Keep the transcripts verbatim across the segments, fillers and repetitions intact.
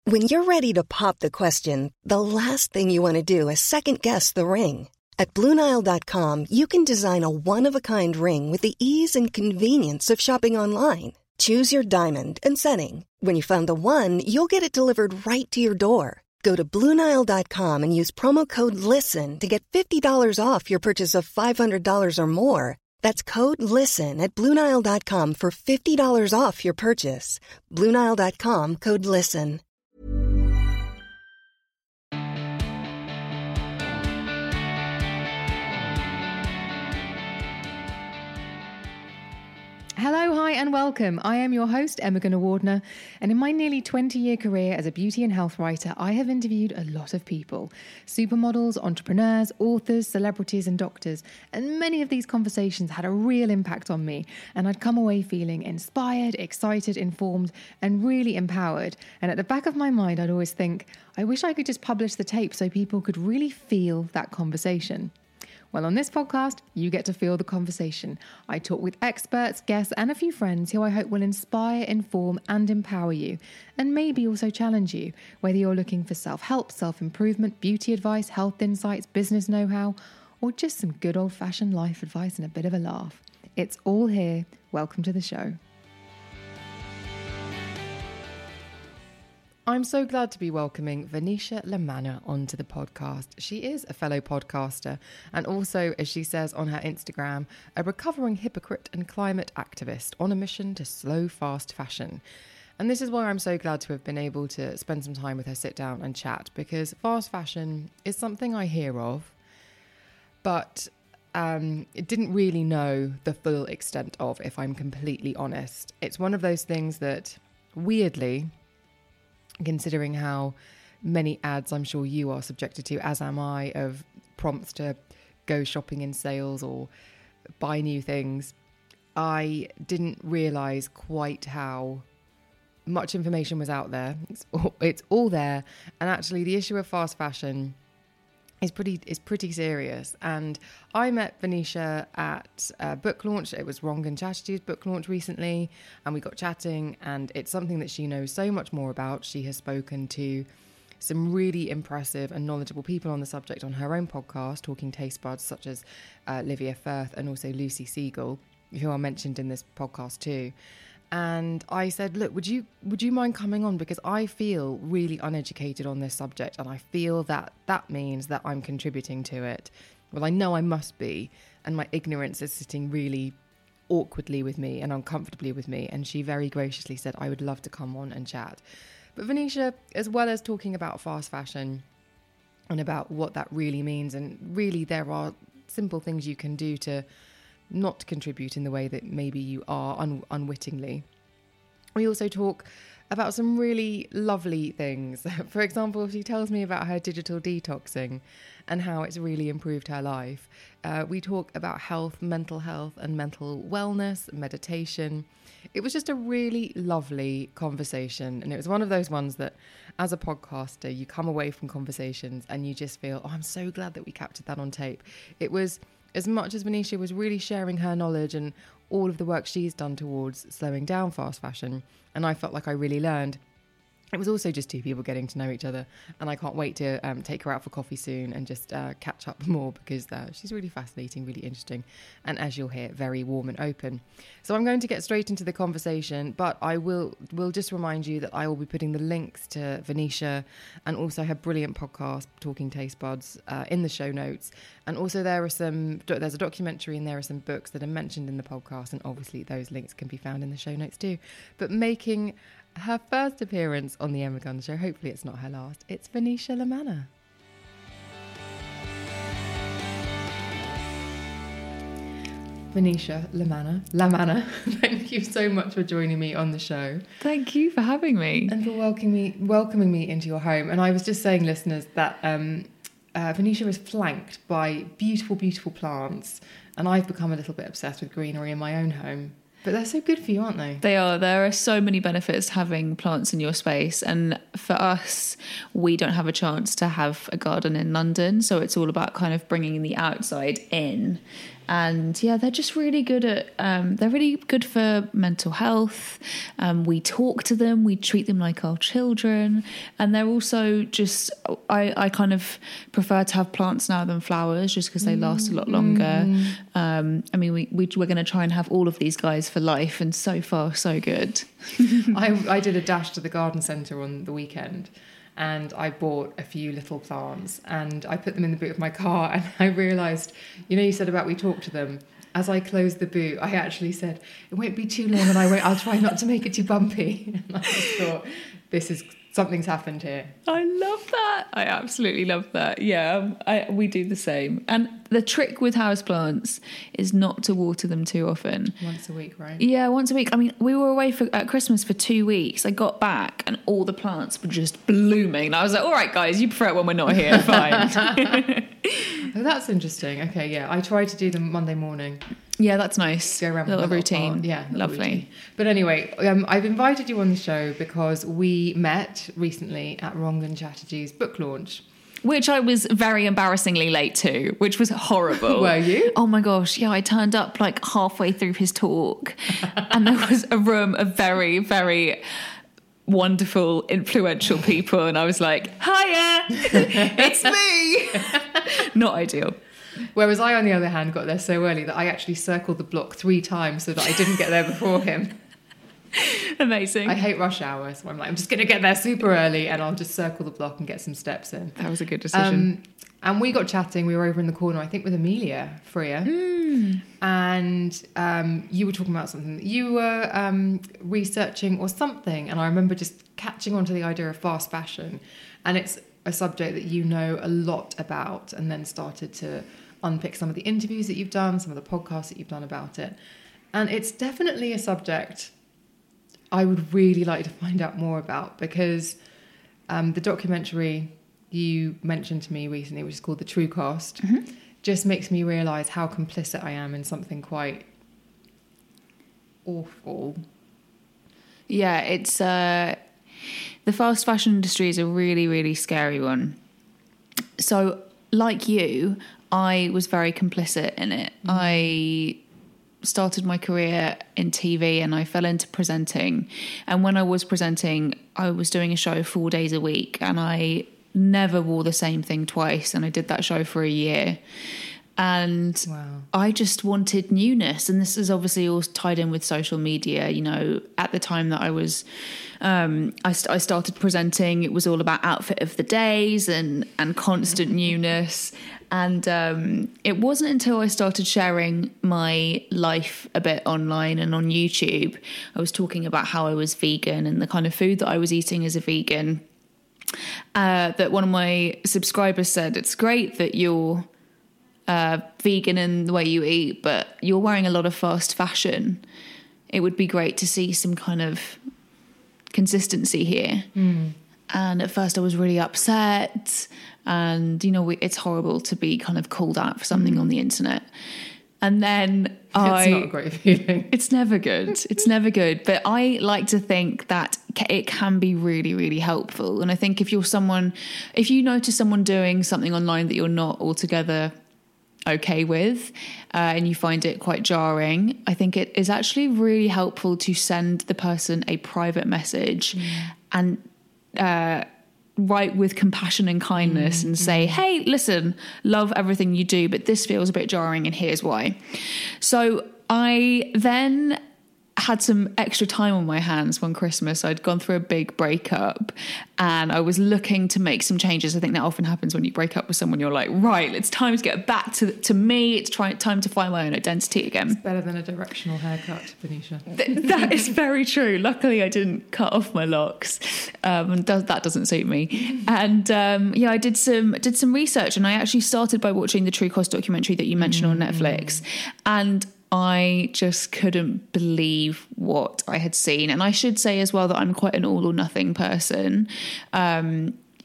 When you're ready to pop the question, the last thing you want to do is second-guess the ring. At Blue Nile dot com, you can design a one-of-a-kind ring with the ease and convenience of shopping online. Choose your diamond and setting. When you find the one, you'll get it delivered right to your door. Go to Blue Nile dot com and use promo code LISTEN to get fifty dollars off your purchase of five hundred dollars or more. That's code LISTEN at Blue Nile dot com for fifty dollars off your purchase. Blue Nile dot com, code LISTEN. Hello, hi and welcome. I am your host, Emma Gunnar-Wardner, and in my nearly twenty-year career as a beauty and health writer, I have interviewed a lot of people. Supermodels, entrepreneurs, authors, celebrities and doctors, and many of these conversations had a real impact on me, and I'd come away feeling inspired, excited, informed, and really empowered. And at the back of my mind, I'd always think, I wish I could just publish the tape so people could really feel that conversation. Well, on this podcast, you get to feel the conversation. I talk with experts, guests, and a few friends who I hope will inspire, inform, and empower you, and maybe also challenge you, whether you're looking for self-help, self-improvement, beauty advice, health insights, business know-how, or just some good old-fashioned life advice and a bit of a laugh. It's all here. Welcome to the show. I'm so glad to be welcoming Venetia Lamanna onto the podcast. She is a fellow podcaster and also, as she says on her Instagram, a recovering hypocrite and climate activist on a mission to slow fast fashion. And this is why I'm so glad to have been able to spend some time with her, sit down and chat, because fast fashion is something I hear of, but um, it didn't really know the full extent of, if I'm completely honest. It's one of those things that, weirdly, considering how many ads I'm sure you are subjected to, as am I, of prompts to go shopping in sales or buy new things, I didn't realise quite how much information was out there. It's all, it's all there. And actually the issue of fast fashion is pretty is pretty serious. And I met Venetia at a book launch. It was Rangan Chatterjee's book launch recently, and we got chatting, and it's something that she knows so much more about. She has spoken to some really impressive and knowledgeable people on the subject on her own podcast, Talking Taste Buds, such as uh, Livia Firth and also Lucy Siegel, who are mentioned in this podcast too. And I said, look, would you would you mind coming on? Because I feel really uneducated on this subject, and I feel that that means that I'm contributing to it. Well, I know I must be, and my ignorance is sitting really awkwardly with me and uncomfortably with me. And she very graciously said, I would love to come on and chat. But Venetia, as well as talking about fast fashion and about what that really means, and really there are simple things you can do to not contribute in the way that maybe you are un- unwittingly. We also talk about some really lovely things. For example, she tells me about her digital detoxing and how it's really improved her life. Uh, we talk about health, mental health and mental wellness, meditation. It was just a really lovely conversation. And it was one of those ones that as a podcaster, you come away from conversations and you just feel, oh, I'm so glad that we captured that on tape. It was, as much as Venetia was really sharing her knowledge and all of the work she's done towards slowing down fast fashion, and I felt like I really learned, it was also just two people getting to know each other. And I can't wait to um, take her out for coffee soon and just uh, catch up more, because uh, she's really fascinating, really interesting, and as you'll hear, very warm and open. So I'm going to get straight into the conversation, but I will will just remind you that I will be putting the links to Venetia and also her brilliant podcast, Talking Taste Buds, uh, in the show notes. And also there are some, there's a documentary and there are some books that are mentioned in the podcast, and obviously those links can be found in the show notes too. But making her first appearance on the Emma Gunn Show, hopefully it's not her last, it's Venetia Lamanna. Venetia Lamanna, Lamanna, thank you so much for joining me on the show. Thank you for having me. And for welcoming me, welcoming me into your home. And I was just saying, listeners, that um, uh, Venetia is flanked by beautiful, beautiful plants. And I've become a little bit obsessed with greenery in my own home. But they're so good for you, aren't they? They are. There are so many benefits to having plants in your space. And for us, we don't have a chance to have a garden in London. So it's all about kind of bringing the outside in. And yeah, they're just really good at, um, they're really good for mental health. Um, we talk to them, we treat them like our children. And they're also just, I, I kind of prefer to have plants now than flowers just because they last a lot longer. Mm. Um, I mean, we, we, we're going to try and have all of these guys for life, and so far, so good. I, I did a dash to the garden centre on the weekend, and I bought a few little plants and I put them in the boot of my car, and I realised, you know, you said about we talk to them. As I closed the boot, I actually said, it won't be too long and I won't, I'll try not to make it too bumpy. And I just thought, this is, something's happened here. I love that. I absolutely love that. Yeah, I, we do the same. And the trick with houseplants is not to water them too often. Once a week, right? Yeah, once a week. I mean, we were away for at Christmas for two weeks. I got back and all the plants were just blooming. And I was like, all right, guys, you prefer it when we're not here. Fine. Oh, that's interesting. Okay, yeah. I try to do them Monday morning. Yeah, that's nice. Go around little with routine. Little yeah, little lovely. Routine. But anyway, um, I've invited you on the show because we met recently at Rangan Chatterjee's book launch. Which I was very embarrassingly late to, which was horrible. Were you? Oh my gosh, yeah, I turned up like halfway through his talk and there was a room of very, very wonderful, influential people, and I was like, hiya, it's me. Not ideal. Whereas I, on the other hand, got there so early that I actually circled the block three times so that I didn't get there before him. Amazing. I hate rush hour, so I'm like, I'm just going to get there super early and I'll just circle the block and get some steps in. That was a good decision. Um, and we got chatting. We were over in the corner, I think, with Amelia Freer. Mm. And um, you were talking about something that you were um, researching or something. And I remember just catching on to the idea of fast fashion. And it's a subject that you know a lot about, and then started to unpick some of the interviews that you've done, some of the podcasts that you've done about it. And it's definitely a subject I would really like to find out more about, because um, the documentary you mentioned to me recently, which is called The True Cost, mm-hmm. just makes me realise how complicit I am in something quite awful. Yeah, it's uh, the fast fashion industry is a really, really scary one. So, like you, I was very complicit in it. Mm. I started my career in T V and I fell into presenting. And when I was presenting, I was doing a show four days a week, and I never wore the same thing twice. And I did that show for a year. And wow. I just wanted newness. And this is obviously all tied in with social media. You know, at the time that I was, um, I, st- I started presenting, it was all about outfit of the days and, and constant newness. And um, it wasn't until I started sharing my life a bit online and on YouTube, I was talking about how I was vegan and the kind of food that I was eating as a vegan, uh, that one of my subscribers said, it's great that you're uh, vegan in the way you eat, but you're wearing a lot of fast fashion. It would be great to see some kind of consistency here. Mm. And at first I was really upset. And, you know, it's horrible to be kind of called out for something mm. on the internet. And then it's I... It's not a great feeling. It's never good. It's never good. But I like to think that it can be really, really helpful. And I think if you're someone... If you notice someone doing something online that you're not altogether okay with, uh, and you find it quite jarring, I think it is actually really helpful to send the person a private message mm. and... Uh, write with compassion and kindness mm, and say, mm. hey, listen, love everything you do, but this feels a bit jarring and here's why. So I then had some extra time on my hands one Christmas. I'd gone through a big breakup and I was looking to make some changes. I think that often happens when you break up with someone. You're like, right, it's time to get back to to me. It's try, time to find my own identity again. It's better than a directional haircut, Venetia. Th- that is very true. Luckily, I didn't cut off my locks, um, and does, that doesn't suit me. And um, yeah, I did some did some research, and I actually started by watching the True Cost documentary that you mentioned mm. on Netflix, and I just couldn't believe what I had seen. And I should say as well that I'm quite an all or nothing person. Um,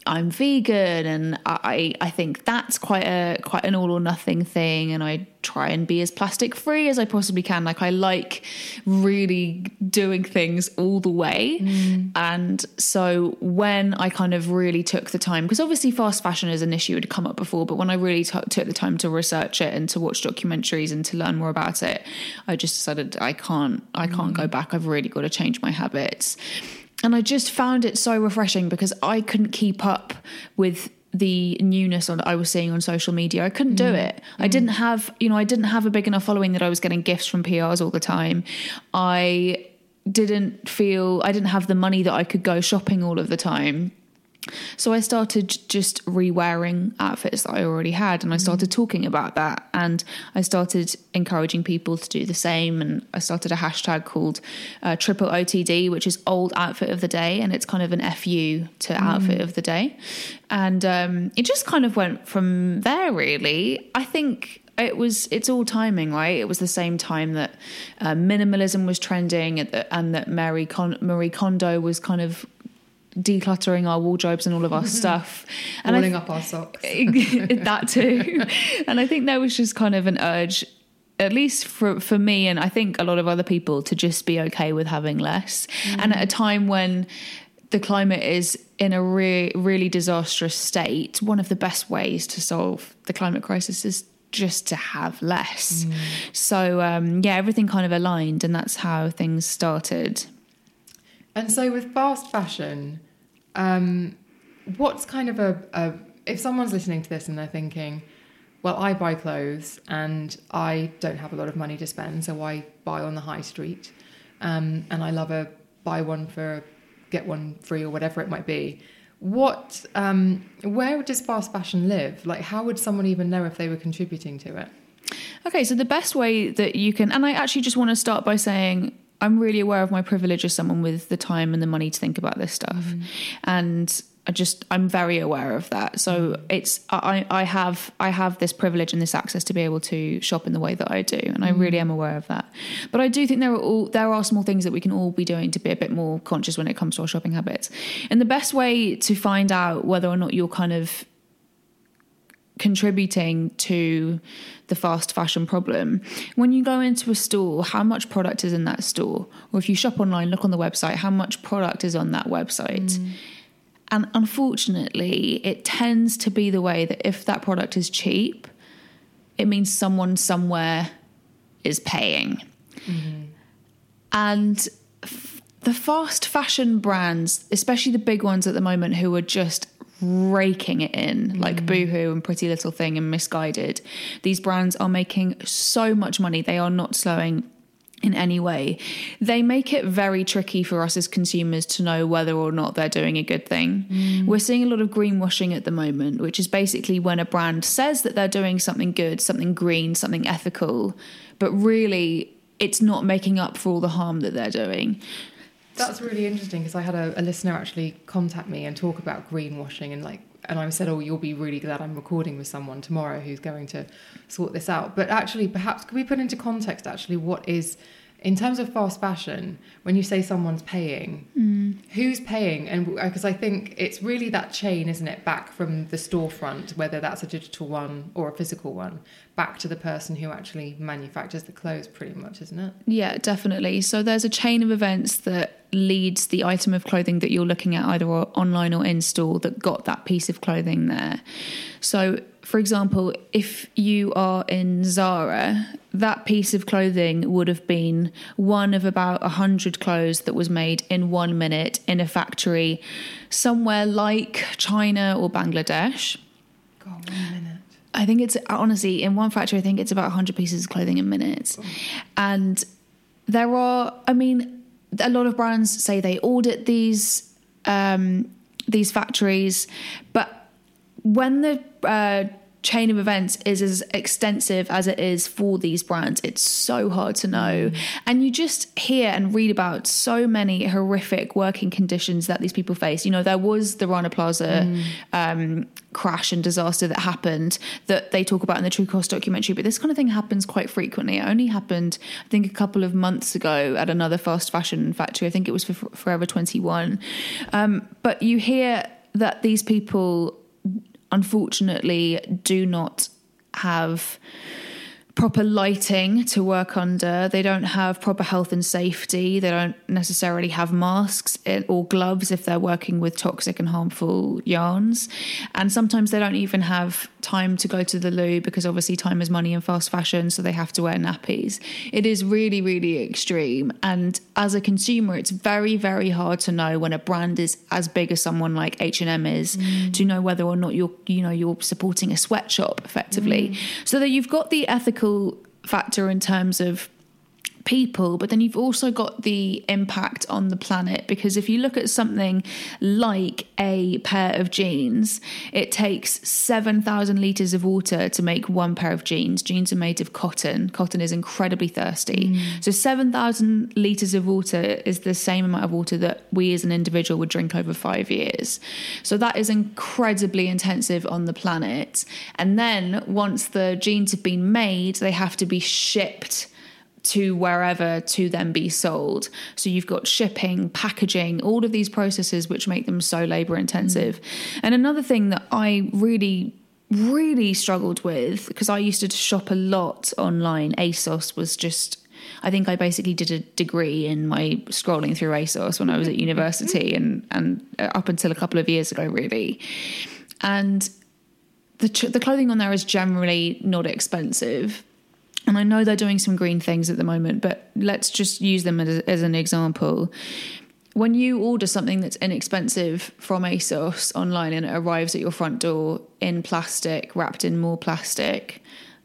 I'm vegan, and I, I think that's quite a quite an all or nothing thing, and I try and be as plastic free as I possibly can. Like, I like really doing things all the way. Mm. And so when I kind of really took the time, because obviously fast fashion as an issue had come up before, but when I really t- took the time to research it and to watch documentaries and to learn more about it, I just decided I can't I can't mm. go back. I've really got to change my habits. And I just found it so refreshing, because I couldn't keep up with the newness on I was seeing on social media. I couldn't do mm. it. Mm. I didn't have, you know, I didn't have a big enough following that I was getting gifts from P Rs all the time. I didn't feel, I didn't have the money that I could go shopping all of the time. So I started just re-wearing outfits that I already had, and I started talking about that, and I started encouraging people to do the same, and I started a hashtag called uh, triple O T D, which is old outfit of the day, and it's kind of an F U to mm. outfit of the day. And um, it just kind of went from there, really. I think it was, it's all timing, right? It was the same time that uh, minimalism was trending, and that, and that Marie, Con- Marie Kondo was kind of decluttering our wardrobes and all of our stuff, and rolling th- up our socks. That too. And I think there was just kind of an urge, at least for for me, and I think a lot of other people, to just be okay with having less. Mm. And at a time when the climate is in a re- really disastrous state, one of the best ways to solve the climate crisis is just to have less. Mm. So um, yeah, everything kind of aligned, and that's how things started. And so with fast fashion, um, what's kind of a, a... If someone's listening to this and they're thinking, well, I buy clothes and I don't have a lot of money to spend, so I buy on the high street, um, and I love a buy one for get one free or whatever it might be. What, um, where does fast fashion live? Like, how would someone even know if they were contributing to it? Okay, so the best way that you can... And I actually just want to start by saying, I'm really aware of my privilege as someone with the time and the money to think about this stuff. Mm. And I just, I'm very aware of that. So mm. it's, I, I have, I have this privilege and this access to be able to shop in the way that I do. And mm. I really am aware of that. But I do think there are all, there are small things that we can all be doing to be a bit more conscious when it comes to our shopping habits. And the best way to find out whether or not you're kind of contributing to the fast fashion problem, when you go into a store, how much product is in that store? Or if you shop online, look on the website, how much product is on that website? Mm. And unfortunately, it tends to be the way that if that product is cheap, it means someone somewhere is paying. Mm-hmm. And f- the fast fashion brands, especially the big ones at the moment, who are just raking it in, like mm. Boohoo and Pretty Little Thing and Missguided. These brands are making so much money. They are not slowing in any way. They make it very tricky for us as consumers to know whether or not they're doing a good thing. Mm. We're seeing a lot of greenwashing at the moment, which is basically when a brand says that they're doing something good, something green, something ethical, but really it's not making up for all the harm that they're doing. That's really interesting, because I had a, a listener actually contact me and talk about greenwashing, and like, and I said, oh, you'll be really glad I'm recording with someone tomorrow who's going to sort this out. But actually, perhaps could we put into context actually what is, in terms of fast fashion, when you say someone's paying, mm. who's paying? And because I think it's really that chain, isn't it, back from the storefront, whether that's a digital one or a physical one, back to the person who actually manufactures the clothes, pretty much, isn't it? Yeah, definitely. So there's a chain of events that leads the item of clothing that you're looking at either online or in store that got that piece of clothing there. So, for example, if you are in Zara, that piece of clothing would have been one of about one hundred clothes that was made in one minute in a factory somewhere like China or Bangladesh. God, one minute. I think it's, honestly, in one factory, I think it's about one hundred pieces of clothing in minutes. Oh. And there are, I mean, a lot of brands say they audit these um, these factories, but when the uh, chain of events is as extensive as it is for these brands, it's so hard to know. Mm. And you just hear and read about so many horrific working conditions that these people face. You know, there was the Rana Plaza mm. um, crash and disaster that happened that they talk about in the True Cost documentary, but this kind of thing happens quite frequently. It only happened, I think, a couple of months ago at another fast fashion factory. I think it was for Forever twenty-one. Um, but you hear that these people unfortunately do not have proper lighting to work under. They don't have proper health and safety. They don't necessarily have masks or gloves if they're working with toxic and harmful yarns. And sometimes they don't even have time to go to the loo, because obviously time is money in fast fashion, so they have to wear nappies. It is really, really extreme. And as a consumer, it's very, very hard to know when a brand is as big as someone like H and M is, mm. to know whether or not you're, you know, you're supporting a sweatshop effectively. Mm. So that you've got the ethical factor in terms of people, but then you've also got the impact on the planet, because if you look at something like a pair of jeans, it takes seven thousand litres of water to make one pair of jeans. Jeans are made of cotton. Cotton is incredibly thirsty. Mm. So seven thousand litres of water is the same amount of water that we as an individual would drink over five years. So that is incredibly intensive on the planet. And then once the jeans have been made, they have to be shipped to wherever to then be sold. So you've got shipping, packaging, all of these processes which make them so labour intensive. Mm. And another thing that I really, really struggled with, because I used to shop a lot online, ASOS was just, I think I basically did a degree in my scrolling through ASOS when I was at university and, and up until a couple of years ago, really. And the, the clothing on there is generally not expensive. And I know they're doing some green things at the moment, but let's just use them as, as an example. When you order something that's inexpensive from ASOS online and it arrives at your front door in plastic, wrapped in more plastic,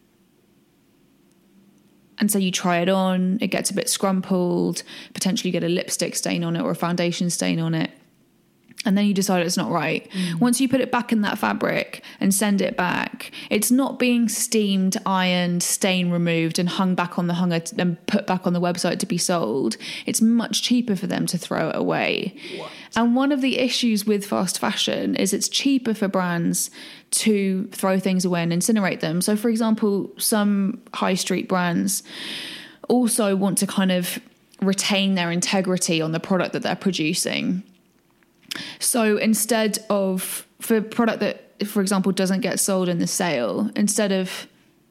and so you try it on, it gets a bit scrumpled, potentially get a lipstick stain on it or a foundation stain on it, and then you decide it's not right. Mm. Once you put it back in that fabric and send it back, it's not being steamed, ironed, stain removed and hung back on the hanger and put back on the website to be sold. It's much cheaper for them to throw it away. What? And one of the issues with fast fashion is it's cheaper for brands to throw things away and incinerate them. So, for example, some high street brands also want to kind of retain their integrity on the product that they're producing. So instead of, for a product that, for example, doesn't get sold in the sale, instead of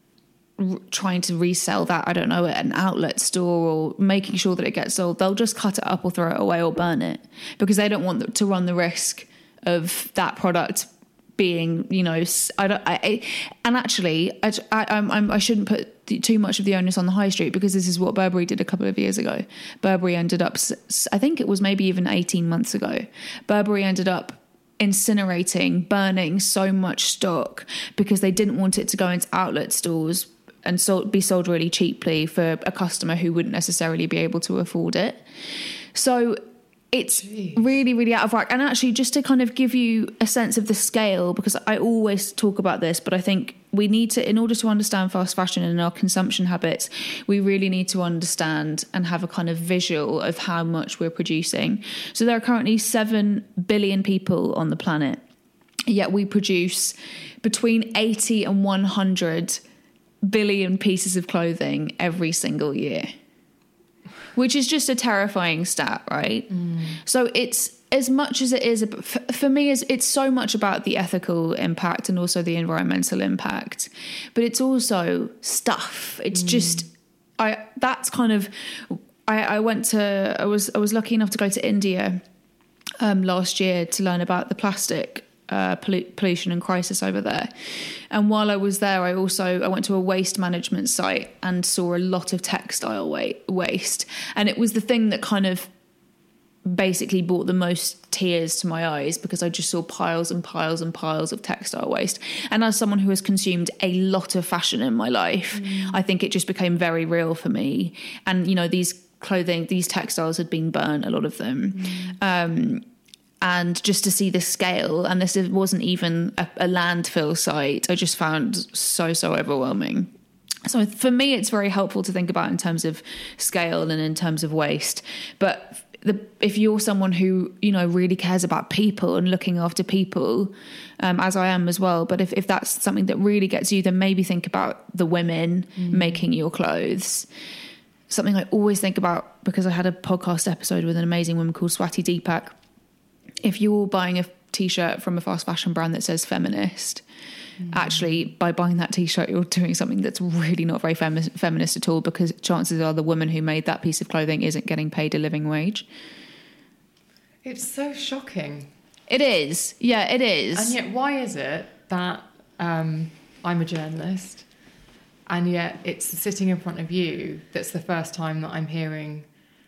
r- trying to resell that, I don't know, at an outlet store or making sure that it gets sold, they'll just cut it up or throw it away or burn it, because they don't want to run the risk of that product being, you know, I don't, I, I and actually, I, I, I'm, I shouldn't put too much of the onus on the high street, because this is what Burberry did a couple of years ago. Burberry ended up, I think it was maybe even eighteen months ago, Burberry ended up incinerating, burning so much stock because they didn't want it to go into outlet stores and sold, be sold really cheaply for a customer who wouldn't necessarily be able to afford it. So it's Jeez. really, really out of whack. And actually, just to kind of give you a sense of the scale, because I always talk about this, but I think we need to, in order to understand fast fashion and our consumption habits, we really need to understand and have a kind of visual of how much we're producing. So there are currently seven billion people on the planet, yet we produce between eighty and one hundred billion pieces of clothing every single year, which is just a terrifying stat, right? Mm. So it's, as much as it is, for, for me, it's so much about the ethical impact and also the environmental impact, but it's also stuff. It's mm. just, I, that's kind of, I, I went to, I was, I was lucky enough to go to India um, last year to learn about the plastic uh, pollution and crisis over there. And while I was there, I also, I went to a waste management site and saw a lot of textile waste. And it was the thing that kind of basically brought the most tears to my eyes, because I just saw piles and piles and piles of textile waste. And as someone who has consumed a lot of fashion in my life, mm. I think it just became very real for me. And, you know, these clothing, these textiles had been burnt, a lot of them. Mm. Um, and just to see the scale, and this wasn't even a, a landfill site, I just found so, so overwhelming. So for me, it's very helpful to think about in terms of scale and in terms of waste. But the, if you're someone who, you know, really cares about people and looking after people, um, as I am as well, but if, if that's something that really gets you, then maybe think about the women mm. making your clothes. Something I always think about, because I had a podcast episode with an amazing woman called Swati Deepak. If you're buying a t-shirt from a fast fashion brand that says feminist, mm. actually by buying that t-shirt you're doing something that's really not very femi- feminist at all, because chances are the woman who made that piece of clothing isn't getting paid a living wage. It's so shocking. It is. Yeah, it is. And yet why is it that um, I'm a journalist and yet it's sitting in front of you that's the first time that I'm hearing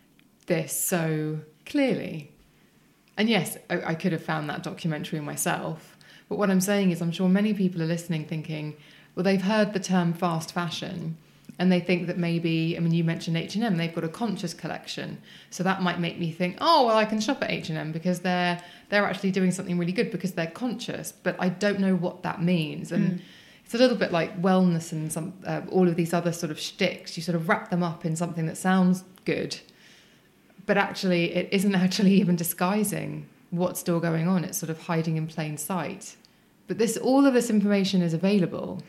this so clearly? And yes, I, I could have found that documentary myself, but what I'm saying is I'm sure many people are listening thinking, well, they've heard the term fast fashion and they think that maybe, I mean, you mentioned H and M, they've got a conscious collection, so that might make me think, oh, well, I can shop at H and M because they're they're actually doing something really good because they're conscious, but I don't know what that means. And mm. it's a little bit like wellness and some uh, all of these other sort of shticks. You sort of wrap them up in something that sounds good, but actually it isn't actually even disguising what's still going on. It's sort of hiding in plain sight. But this, all of this information is available.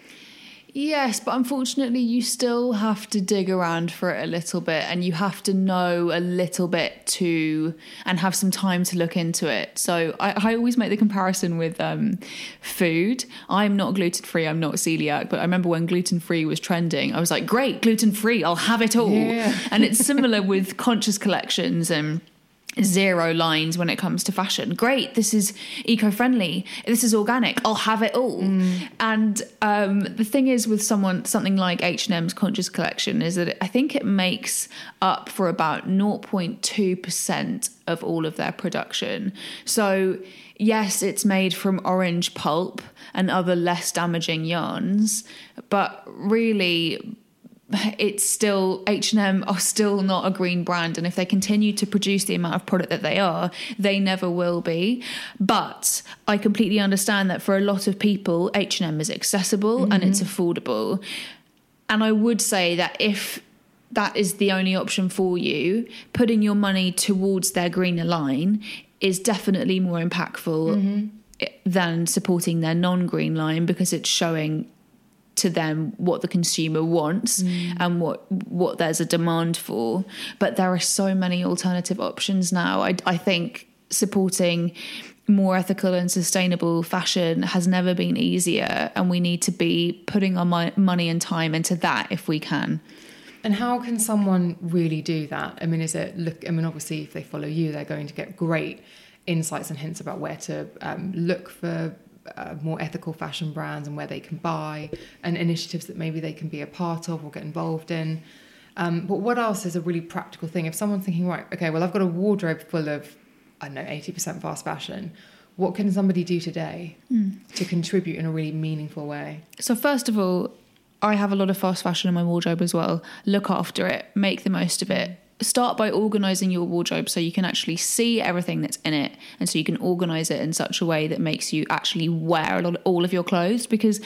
Yes, but unfortunately you still have to dig around for it a little bit, and you have to know a little bit to, and have some time to look into it. So I, I always make the comparison with um, food. I'm not gluten-free, I'm not celiac, but I remember when gluten-free was trending, I was like, great, gluten-free, I'll have it all. Yeah. And it's similar with conscious collections and zero lines when it comes to fashion. Great, this is eco-friendly, this is organic, I'll have it all. Mm. And um, the thing is with someone something like H and M's Conscious Collection is that I think it makes up for about zero point two percent of all of their production. So yes, it's made from orange pulp and other less damaging yarns, but really it's still, H and M are still not a green brand, and if they continue to produce the amount of product that they are, they never will be. But I completely understand that for a lot of people H and M is accessible mm-hmm. and it's affordable, and I would say that if that is the only option for you, putting your money towards their greener line is definitely more impactful mm-hmm. than supporting their non-green line, because it's showing to them what the consumer wants mm. and what what there's a demand for. But there are so many alternative options now. I, I think supporting more ethical and sustainable fashion has never been easier, and we need to be putting our mo- money and time into that if we can. And how can someone really do that? I mean, is it look? I mean, obviously, if they follow you, they're going to get great insights and hints about where to um, look for Uh, more ethical fashion brands and where they can buy, and initiatives that maybe they can be a part of or get involved in. Um, but what else is a really practical thing? If someone's thinking, right, okay, well, I've got a wardrobe full of, I don't know, eighty percent fast fashion, what can somebody do today mm. to contribute in a really meaningful way? So first of all, I have a lot of fast fashion in my wardrobe as well. Look after it, make the most of it. Start by organising your wardrobe so you can actually see everything that's in it, and so you can organise it in such a way that makes you actually wear a lot of, all of your clothes, because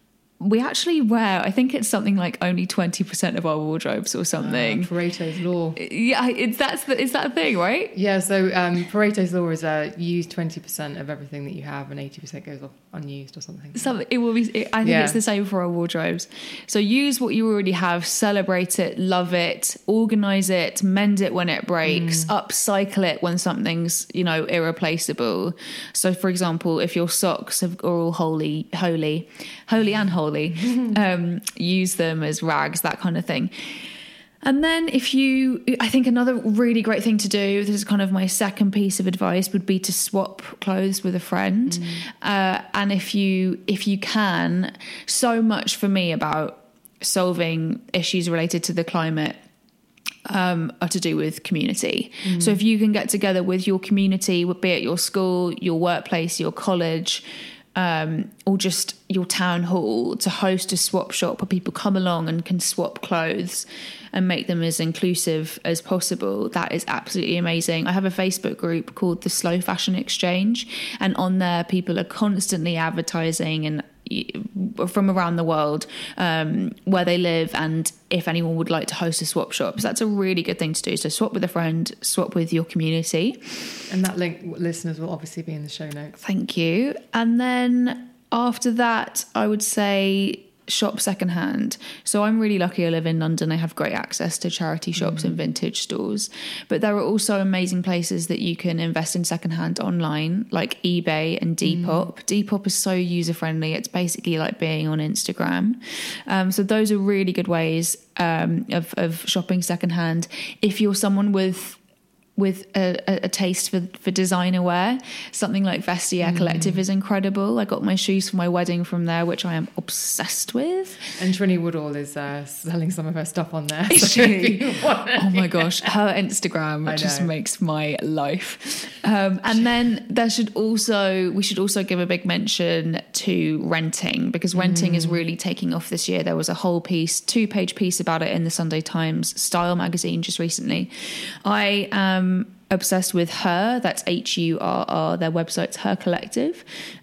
we actually wear, I think it's something like only twenty percent of our wardrobes or something. Uh, Pareto's law. Yeah, it's that's the, it's that thing, right? Yeah, so um, Pareto's law is uh, use twenty percent of everything that you have and eighty percent goes off unused or something. Something it will be. It, I think yeah. it's the same for our wardrobes. So use what you already have, celebrate it, love it, organise it, mend it when it breaks, mm. upcycle it when something's, you know, irreplaceable. So, for example, if your socks have, are all holy, holy, holy and holy. um, use them as rags, that kind of thing. And then if you, I think another really great thing to do, this is kind of my second piece of advice, would be to swap clothes with a friend. Mm. Uh, and if you, if you can, so much for me about solving issues related to the climate um, are to do with community. Mm. So if you can get together with your community, be it your school, your workplace, your college, Um, or just your town hall, to host a swap shop where people come along and can swap clothes and make them as inclusive as possible, that is absolutely amazing. I have a Facebook group called the Slow Fashion Exchange, and on there people are constantly advertising and from around the world um, where they live, and if anyone would like to host a swap shop. So that's a really good thing to do. So swap with a friend, swap with your community. And that link, listeners, will obviously be in the show notes. Thank you. And then after that, I would say shop secondhand. So I'm really lucky. I live in London. I have great access to charity shops mm. and vintage stores. But there are also amazing places that you can invest in secondhand online, like eBay and Depop. Mm. Depop is so user friendly. It's basically like being on Instagram. Um, so those are really good ways um, of, of shopping secondhand. If you're someone with with a, a taste for, for designer wear, something like Vestiaire mm. Collective is incredible. I got my shoes for my wedding from there, which I am obsessed with. And Trinny Woodall is uh, selling some of her stuff on there. Is so she? Oh my gosh, her Instagram just makes my life. Um, and then there should also, we should also give a big mention to renting, because renting mm. is really taking off this year. There was a whole piece, two page piece about it in the Sunday Times Style magazine just recently. I am obsessed with Her, that's H U R R, their website's Her Collective.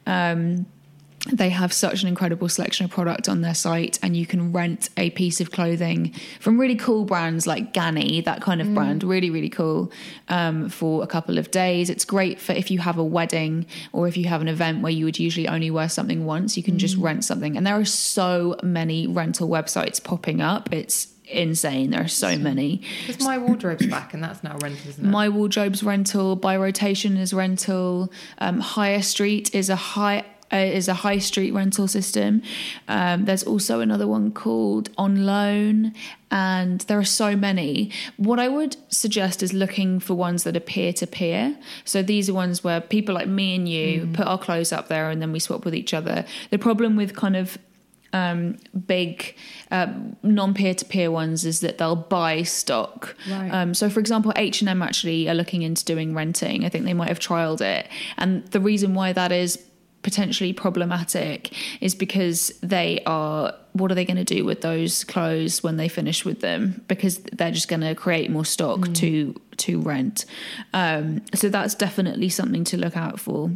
Um, they have such an incredible selection of product on their site, and you can rent a piece of clothing from really cool brands like Ganni, that kind of mm. brand, really, really cool, um, for a couple of days. It's great for if you have a wedding or if you have an event where you would usually only wear something once, you can mm. just rent something. And there are so many rental websites popping up. It's insane. There are so many. Because My Wardrobe's back, and that's now rental, isn't it? My Wardrobe's rental. By Rotation is rental. Um, Higher Street is a high uh, is a high street rental system. Um, there's also another one called On Loan, and there are so many. What I would suggest is looking for ones that are peer to peer. So these are ones where people like me and you mm. put our clothes up there, and then we swap with each other. The problem with kind of Um, big uh, non-peer-to-peer ones is that they'll buy stock. Right. Um, so, for example, H and M actually are looking into doing renting. I think they might have trialled it. And the reason why that is potentially problematic is because they are, what are they going to do with those clothes when they finish with them? Because they're just going to create more stock mm. to, to rent. Um, so that's definitely something to look out for.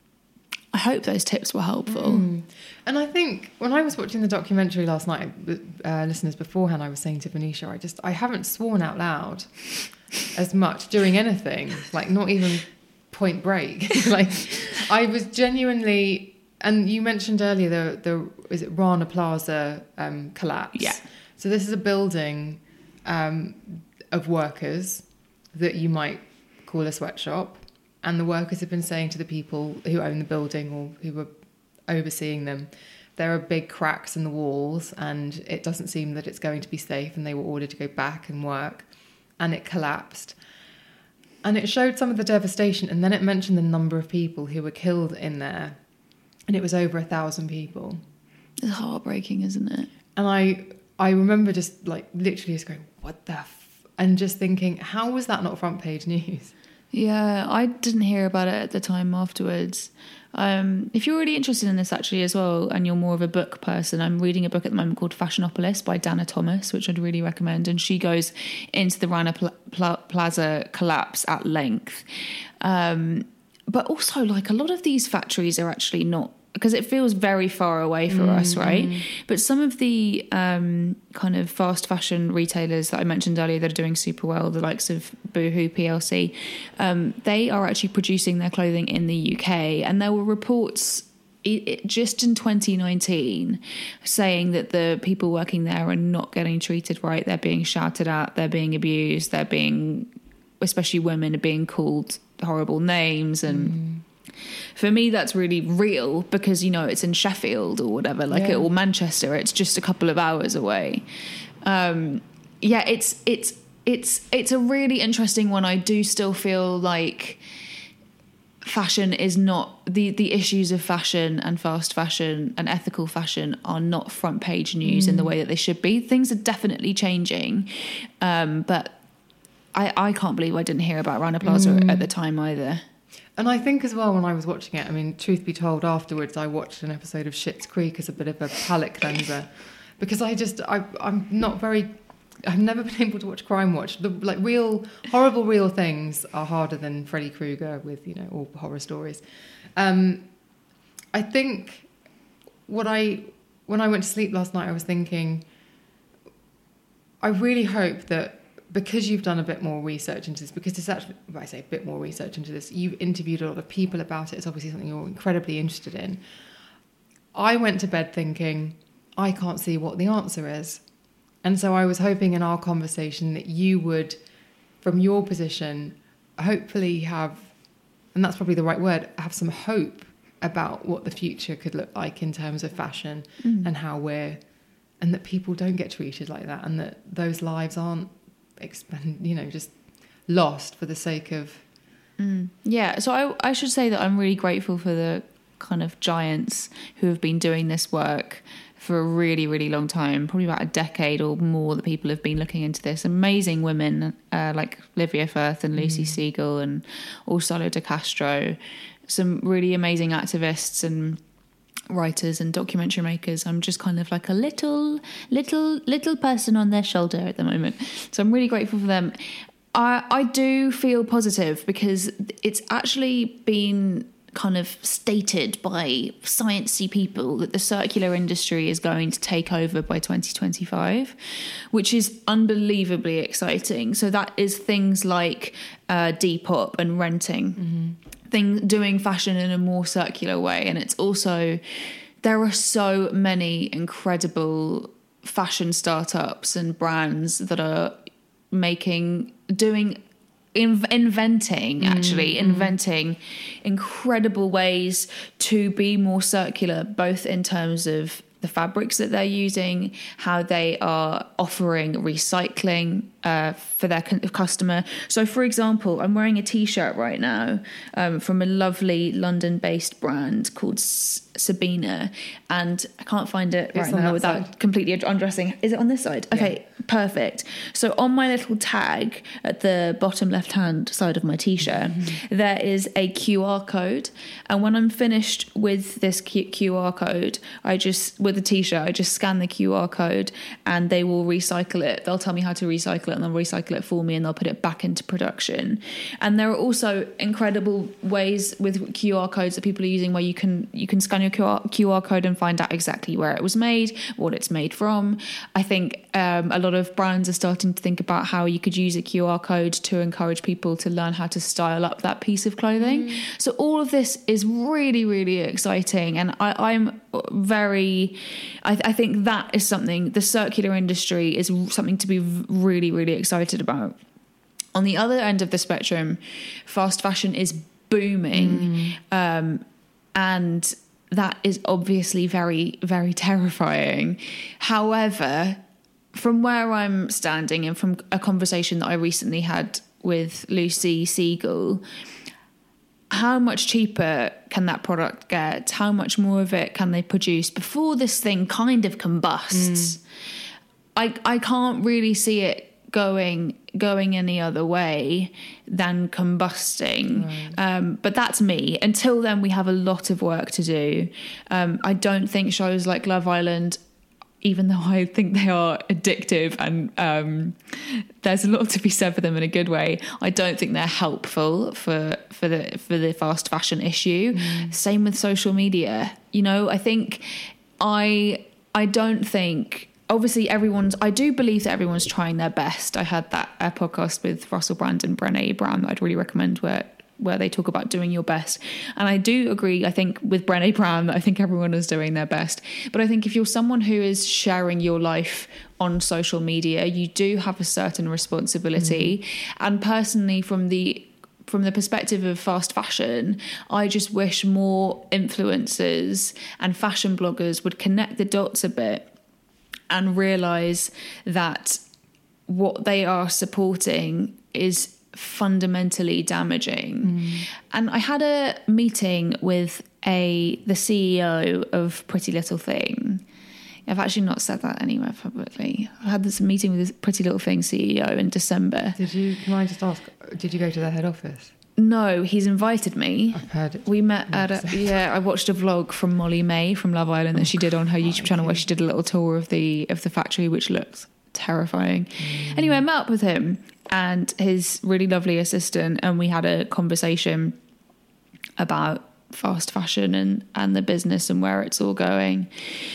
I hope those tips were helpful. Mm. And I think when I was watching the documentary last night, uh, listeners, beforehand, I was saying to Venetia, I just, I haven't sworn out loud as much during anything, like not even Point Break. Like I was genuinely, and you mentioned earlier the, the is it Rana Plaza um, collapse? Yeah. So this is a building um, of workers that you might call a sweatshop. And the workers have been saying to the people who own the building or who were overseeing them, there are big cracks in the walls and it doesn't seem that it's going to be safe, and they were ordered to go back and work, and it collapsed. And it showed some of the devastation, and then it mentioned the number of people who were killed in there, and it was over a thousand people. It's heartbreaking, isn't it? And I I remember just like literally just going, what the f-? And just thinking, how was that not front page news? Yeah, I didn't hear about it at the time afterwards. Um, if you're really interested in this actually as well, and you're more of a book person, I'm reading a book at the moment called Fashionopolis by Dana Thomas, which I'd really recommend. And she goes into the Rana Pla- Pla- Plaza collapse at length. Um, but also, like, a lot of these factories are actually not, because it feels very far away for mm. us, right? But some of the um, kind of fast fashion retailers that I mentioned earlier that are doing super well, the likes of Boohoo P L C, um, they are actually producing their clothing in the U K. And there were reports it, it, just in twenty nineteen saying that the people working there are not getting treated right. They're being shouted at, they're being abused, they're being, especially women, are being called horrible names. And mm. for me, that's really real because, you know, it's in Sheffield or whatever, like yeah. it, or Manchester. It's just a couple of hours away. Um, yeah, it's it's it's it's a really interesting one. I do still feel like fashion is not the the issues of fashion and fast fashion and ethical fashion are not front page news mm. in the way that they should be. Things are definitely changing, um, but I I can't believe I didn't hear about Rana Plaza mm. at the time either. And I think as well, when I was watching it, I mean, truth be told, afterwards I watched an episode of Schitt's Creek as a bit of a palate cleanser, because I just, I, I'm not very, I've never been able to watch Crime Watch. The, like real, horrible real things are harder than Freddy Krueger with, you know, all horror stories. Um, I think what I, when I went to sleep last night, I was thinking, I really hope that, because you've done a bit more research into this, because it's actually, well, I say a bit more research into this, you've interviewed a lot of people about it, it's obviously something you're incredibly interested in. I went to bed thinking, I can't see what the answer is. And so I was hoping in our conversation that you would, from your position, hopefully have, and that's probably the right word, have some hope about what the future could look like in terms of fashion mm. and how we're, and that people don't get treated like that, and that those lives aren't, expend, you know, just lost for the sake of. Mm. Yeah, so I, I should say that I'm really grateful for the kind of giants who have been doing this work for a really, really long time, probably about a decade or more, that people have been looking into this. Amazing women uh, like Livia Firth and Lucy mm. Siegel and Ursula de Castro, some really amazing activists and writers and documentary makers. I'm just kind of like a little, little, little person on their shoulder at the moment. So I'm really grateful for them. I, I do feel positive because it's actually been kind of stated by sciencey people that the circular industry is going to take over by twenty twenty-five, which is unbelievably exciting. So that is things like uh, Depop and renting, mm-hmm. things, doing fashion in a more circular way. And it's also, there are so many incredible fashion startups and brands that are making, doing In, inventing actually mm, inventing mm. incredible ways to be more circular, both in terms of the fabrics that they're using, how they are offering recycling uh, for their customer. So for example, I'm wearing a t-shirt right now um, from a lovely London-based brand called S- Sabina, and I can't find it it's right now without side. completely undressing. Is it on this side? Okay, yeah. Perfect. So on my little tag at the bottom left-hand side of my t-shirt, mm-hmm. there is a Q R code, and when I'm finished with this Q- QR code, I just, with the t-shirt, I just scan the Q R code and they will recycle it. They'll tell me how to recycle it and they'll recycle it for me and they'll put it back into production. And there are also incredible ways with Q R codes that people are using where you can you can scan your Q R, Q R code and find out exactly where it was made, what it's made from. I think um, a lot of brands are starting to think about how you could use a Q R code to encourage people to learn how to style up that piece of clothing. Mm. So all of this is really, really exciting. And I, I'm very, I, I think that is something, the circular industry is something to be really, really excited about. On the other end of the spectrum, fast fashion is booming. Mm. Um, and that is obviously very, very terrifying. However, from where I'm standing and from a conversation that I recently had with Lucy Siegel, how much cheaper can that product get? How much more of it can they produce before this thing kind of combusts? Mm. I I can't really see it going going any other way than combusting. Right. Um, but that's me. Until then, we have a lot of work to do. Um, I don't think shows like Love Island, even though I think they are addictive and um, there's a lot to be said for them in a good way, I don't think they're helpful for for the for the fast fashion issue. Mm. Same with social media. You know, I think I I don't think. Obviously, everyone's. I do believe that everyone's trying their best. I had that uh, podcast with Russell Brand and Brené Brown that I'd really recommend, where where they talk about doing your best. And I do agree. I think with Brené Brown, that I think everyone is doing their best. But I think if you're someone who is sharing your life on social media, you do have a certain responsibility. Mm. And personally, from the from the perspective of fast fashion, I just wish more influencers and fashion bloggers would connect the dots a bit and realise that what they are supporting is fundamentally damaging. Mm. And I had a meeting with a the C E O of Pretty Little Thing. I've actually not said that anywhere publicly. I had this meeting with this Pretty Little Thing C E O in December. Did you, can I just ask, did you go to their head office? No, he's invited me. I've heard it. We met at a, yeah, I watched a vlog from Molly May from Love Island that she did on her YouTube channel where she did a little tour of the of the factory, which looks terrifying. Mm. Anyway, I met up with him and his really lovely assistant, and we had a conversation about fast fashion and, and the business and where it's all going.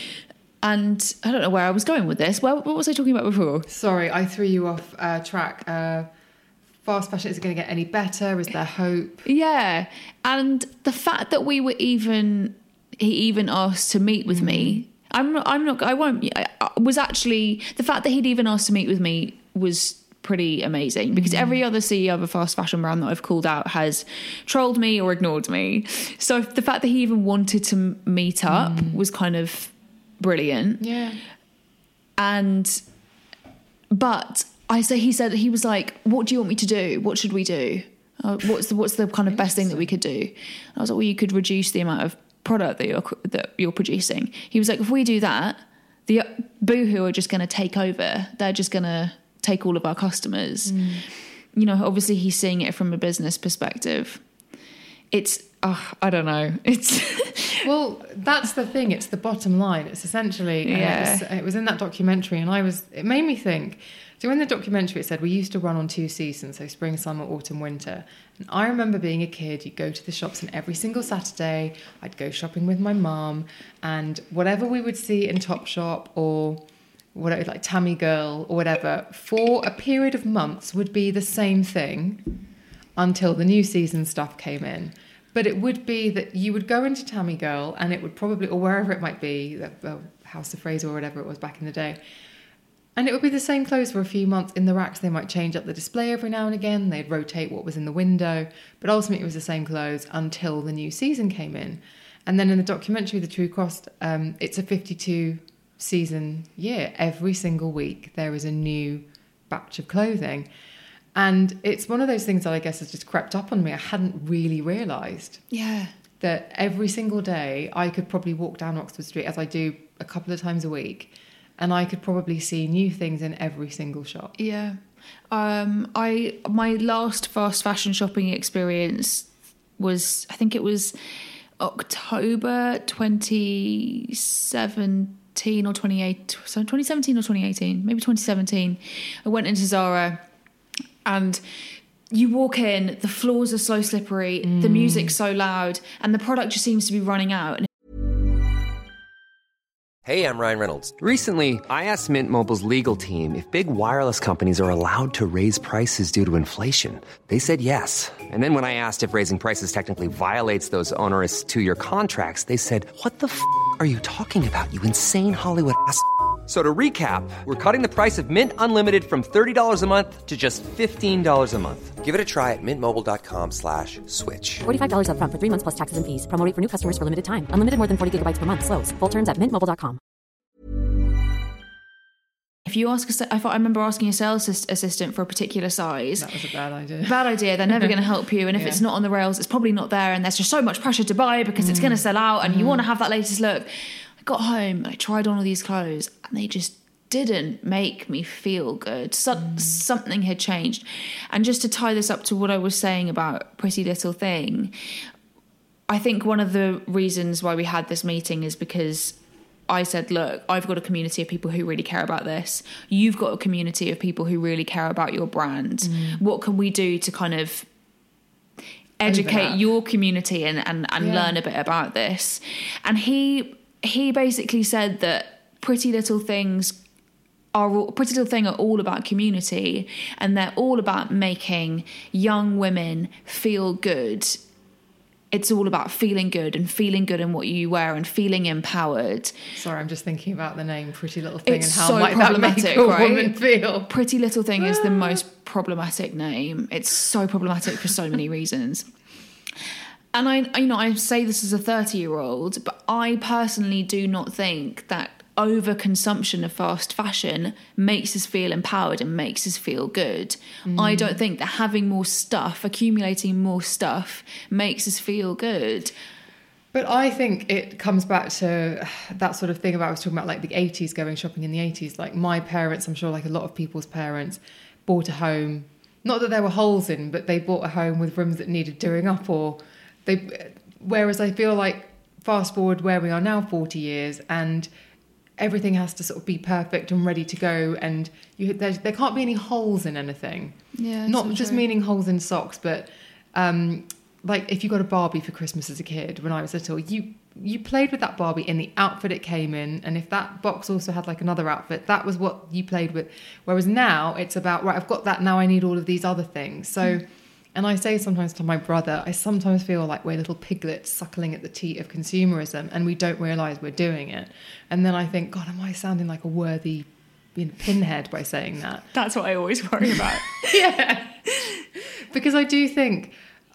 And I don't know where I was going with this. Well, what was I talking about before? Sorry, I threw you off uh, track. Uh, fast fashion, is it going to get any better? Is there hope? Yeah. And the fact that we were even, he even asked to meet with mm. me, I'm not, I'm not, I won't, I, I was actually, the fact that he'd even asked to meet with me was pretty amazing, because mm. every other C E O of a fast fashion brand that I've called out has trolled me or ignored me. So the fact that he even wanted to meet up mm. was kind of brilliant. Yeah. And, but I say, he said, he was like, what do you want me to do? What should we do? Uh, what's the, what's the kind of best thing that we could do? And I was like, well, you could reduce the amount of product that you're, that you're producing. He was like, if we do that, the Boohoo are just going to take over. They're just going to take all of our customers. Mm. You know, obviously he's seeing it from a business perspective. It's, oh, I don't know. It's well, that's the thing. It's the bottom line. It's essentially, yeah. it, was, it was in that documentary, and I was, it made me think. So in the documentary, it said we used to run on two seasons, so spring, summer, autumn, winter. And I remember being a kid, you'd go to the shops, and every single Saturday I'd go shopping with my mum, and whatever we would see in Topshop or whatever, like Tammy Girl or whatever, for a period of months would be the same thing until the new season stuff came in. But it would be that you would go into Tammy Girl, and it would probably, or wherever it might be, the House of Fraser or whatever it was back in the day, and it would be the same clothes for a few months in the racks. They might change up the display every now and again. They'd rotate what was in the window. But ultimately, it was the same clothes until the new season came in. And then in the documentary, The True Cost, um, it's a fifty-two season year. Every single week, there is a new batch of clothing. And it's one of those things that I guess has just crept up on me. I hadn't really realised. Yeah. That every single day, I could probably walk down Oxford Street, as I do a couple of times a week, and I could probably see new things in every single shop. Yeah. Um, I my last fast fashion shopping experience was, I think it was October twenty seventeen or twenty-eight, so twenty seventeen or twenty eighteen, maybe twenty seventeen. I went into Zara, and you walk in, the floors are so slippery, mm. the music's so loud, and the product just seems to be running out. Hey, I'm Ryan Reynolds. Recently, I asked Mint Mobile's legal team if big wireless companies are allowed to raise prices due to inflation. They said yes. And then when I asked if raising prices technically violates those onerous two-year contracts, they said, what the f*** are you talking about, you insane Hollywood ass f- So to recap, we're cutting the price of Mint Unlimited from thirty dollars a month to just fifteen dollars a month. Give it a try at mintmobile.com slash switch. forty-five dollars up front for three months plus taxes and fees. Promo rate for new customers for limited time. Unlimited more than forty gigabytes per month. Slows full terms at mint mobile dot com. If you ask, a, I thought I remember asking a sales assistant for a particular size. That was a bad idea. Bad idea. They're never going to help you. And if yeah. it's not on the rails, it's probably not there. And there's just so much pressure to buy because mm. it's going to sell out and mm. you want to have that latest look. I got home and I tried on all these clothes and they just didn't make me feel good. So, mm. Something had changed. And just to tie this up to what I was saying about Pretty Little Thing, I think one of the reasons why we had this meeting is because I said, look, I've got a community of people who really care about this. You've got a community of people who really care about your brand. Mm. What can we do to kind of educate Overlap. your community and, and, and yeah. learn a bit about this? And he he basically said that Pretty Little Things are all, Pretty Little Thing are all about community, and they're all about making young women feel good. It's all about feeling good and feeling good in what you wear and feeling empowered. Sorry, I'm just thinking about the name Pretty Little Thing it's and how so might that make a right? woman feel. Pretty Little Thing is the most problematic name. It's so problematic for so many reasons. And I, you know, I say this as a thirty-year-old, but I personally do not think that overconsumption of fast fashion makes us feel empowered and makes us feel good. Mm. I don't think that having more stuff, accumulating more stuff, makes us feel good. But I think it comes back to that sort of thing about I was talking about, like the eighties, going shopping in the eighties. Like my parents, I'm sure like a lot of people's parents, bought a home, not that there were holes in, but they bought a home with rooms that needed doing up, or they. Whereas I feel like fast forward where we are now, forty years, and everything has to sort of be perfect and ready to go, and you, there, there can't be any holes in anything. Yeah, not so just true. meaning holes in socks, but um, like if you got a Barbie for Christmas as a kid, when I was little, you you played with that Barbie in the outfit it came in, and if that box also had like another outfit, that was what you played with. Whereas now it's about, right, I've got that, now I need all of these other things. So mm. And I say sometimes to my brother, I sometimes feel like we're little piglets suckling at the teat of consumerism and we don't realise we're doing it. And then I think, God, am I sounding like a worthy, you know, pinhead by saying that? That's what I always worry about. Yeah. Because I do think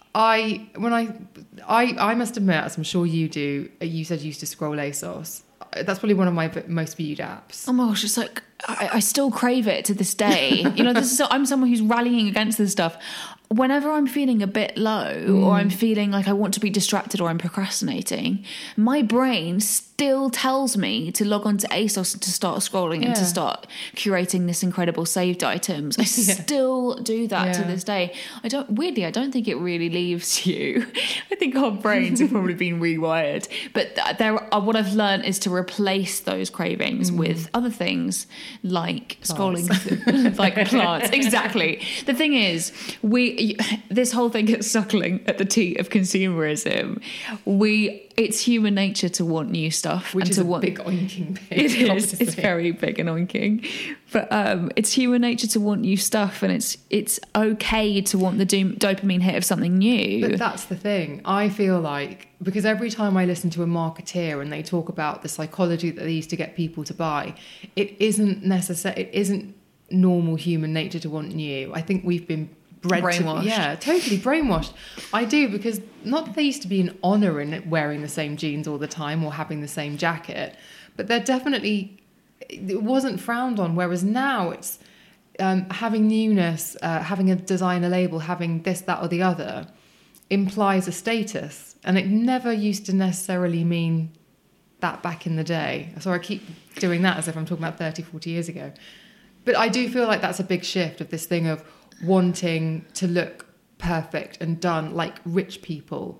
I, when I, I, I must admit, as I'm sure you do, you said you used to scroll ASOS. That's probably one of my most viewed apps. Oh my gosh, it's like, I, I still crave it to this day. You know, this is, I'm someone who's rallying against this stuff. Whenever I'm feeling a bit low mm. or I'm feeling like I want to be distracted or I'm procrastinating, my brain still tells me to log on to ASOS and to start scrolling yeah. and to start curating this incredible saved items. I yeah. still do that yeah. to this day. I don't, weirdly, I don't think it really leaves you. I think our brains have probably been rewired. But there are, what I've learned is to replace those cravings mm. with other things like plants. scrolling, like plants. Exactly. The thing is, we, this whole thing gets suckling at the teat of consumerism. We, it's human nature to want new stuff, which and is to a want, big oinking pig. It is. It's very big and oinking, but um, it's human nature to want new stuff, and it's it's okay to want the doom, dopamine hit of something new. But that's the thing. I feel like, because every time I listen to a marketeer and they talk about the psychology that they use to get people to buy, it isn't necessary. It isn't normal human nature to want new. I think we've been bred brainwashed. To, yeah, totally brainwashed. I do, because not that there used to be an honour in wearing the same jeans all the time or having the same jacket, but there definitely, it wasn't frowned on, whereas now it's um, having newness, uh, having a designer label, having this, that or the other implies a status, and it never used to necessarily mean that back in the day. So I keep doing that as if I'm talking about thirty, forty years ago. But I do feel like that's a big shift of this thing of wanting to look perfect and done like rich people,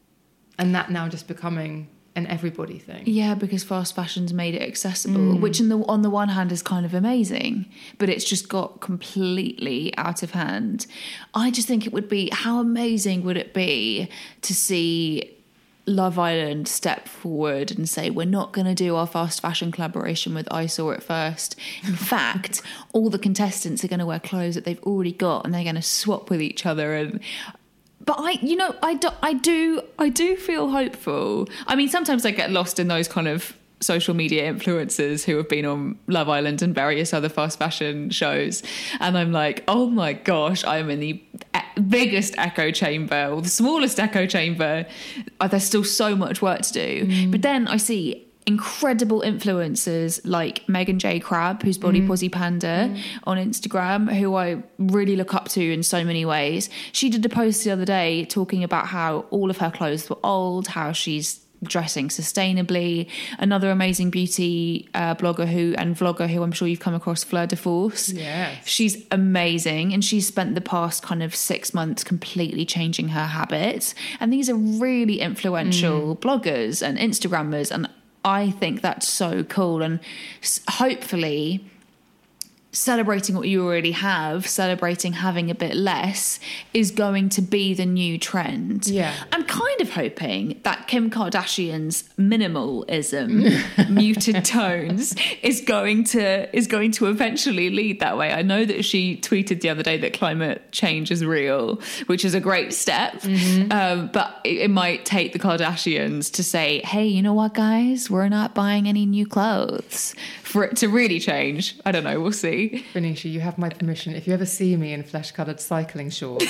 and that now just becoming an everybody thing. Yeah, because fast fashion's made it accessible, mm. which in the, on the one hand is kind of amazing, but it's just got completely out of hand. I just think it would be, how amazing would it be to see Love Island step forward and say, we're not going to do our fast fashion collaboration with I Saw It First. In fact, all the contestants are going to wear clothes that they've already got, and they're going to swap with each other. And but I, you know, I do, I do, I do feel hopeful. I mean, sometimes I get lost in those kind of social media influencers who have been on Love Island and various other fast fashion shows, and I'm like, oh my gosh, I'm in the biggest echo chamber or the smallest echo chamber. Oh, there's still so much work to do. Mm. But then I see incredible influencers like Megan J. Crabb, who's Body mm. Posy Panda mm. on Instagram, who I really look up to in so many ways. She did a post the other day talking about how all of her clothes were old, how she's dressing sustainably. Another amazing beauty uh, blogger who and vlogger who I'm sure you've come across, Fleur de Force. Yes. She's amazing, and she's spent the past kind of six months completely changing her habits. And these are really influential mm. bloggers and Instagrammers, and I think that's so cool. And hopefully celebrating what you already have, celebrating having a bit less, is going to be the new trend. Yeah. I'm kind of hoping that Kim Kardashian's minimalism, muted tones, is going to is going to eventually lead that way. I know that she tweeted the other day that climate change is real, which is a great step. Mm-hmm. Um, but it, it might take the Kardashians to say, hey, you know what, guys? We're not buying any new clothes, for it to really change. I don't know. We'll see. Venetia, you have my permission. If you ever see me in flesh-coloured cycling shorts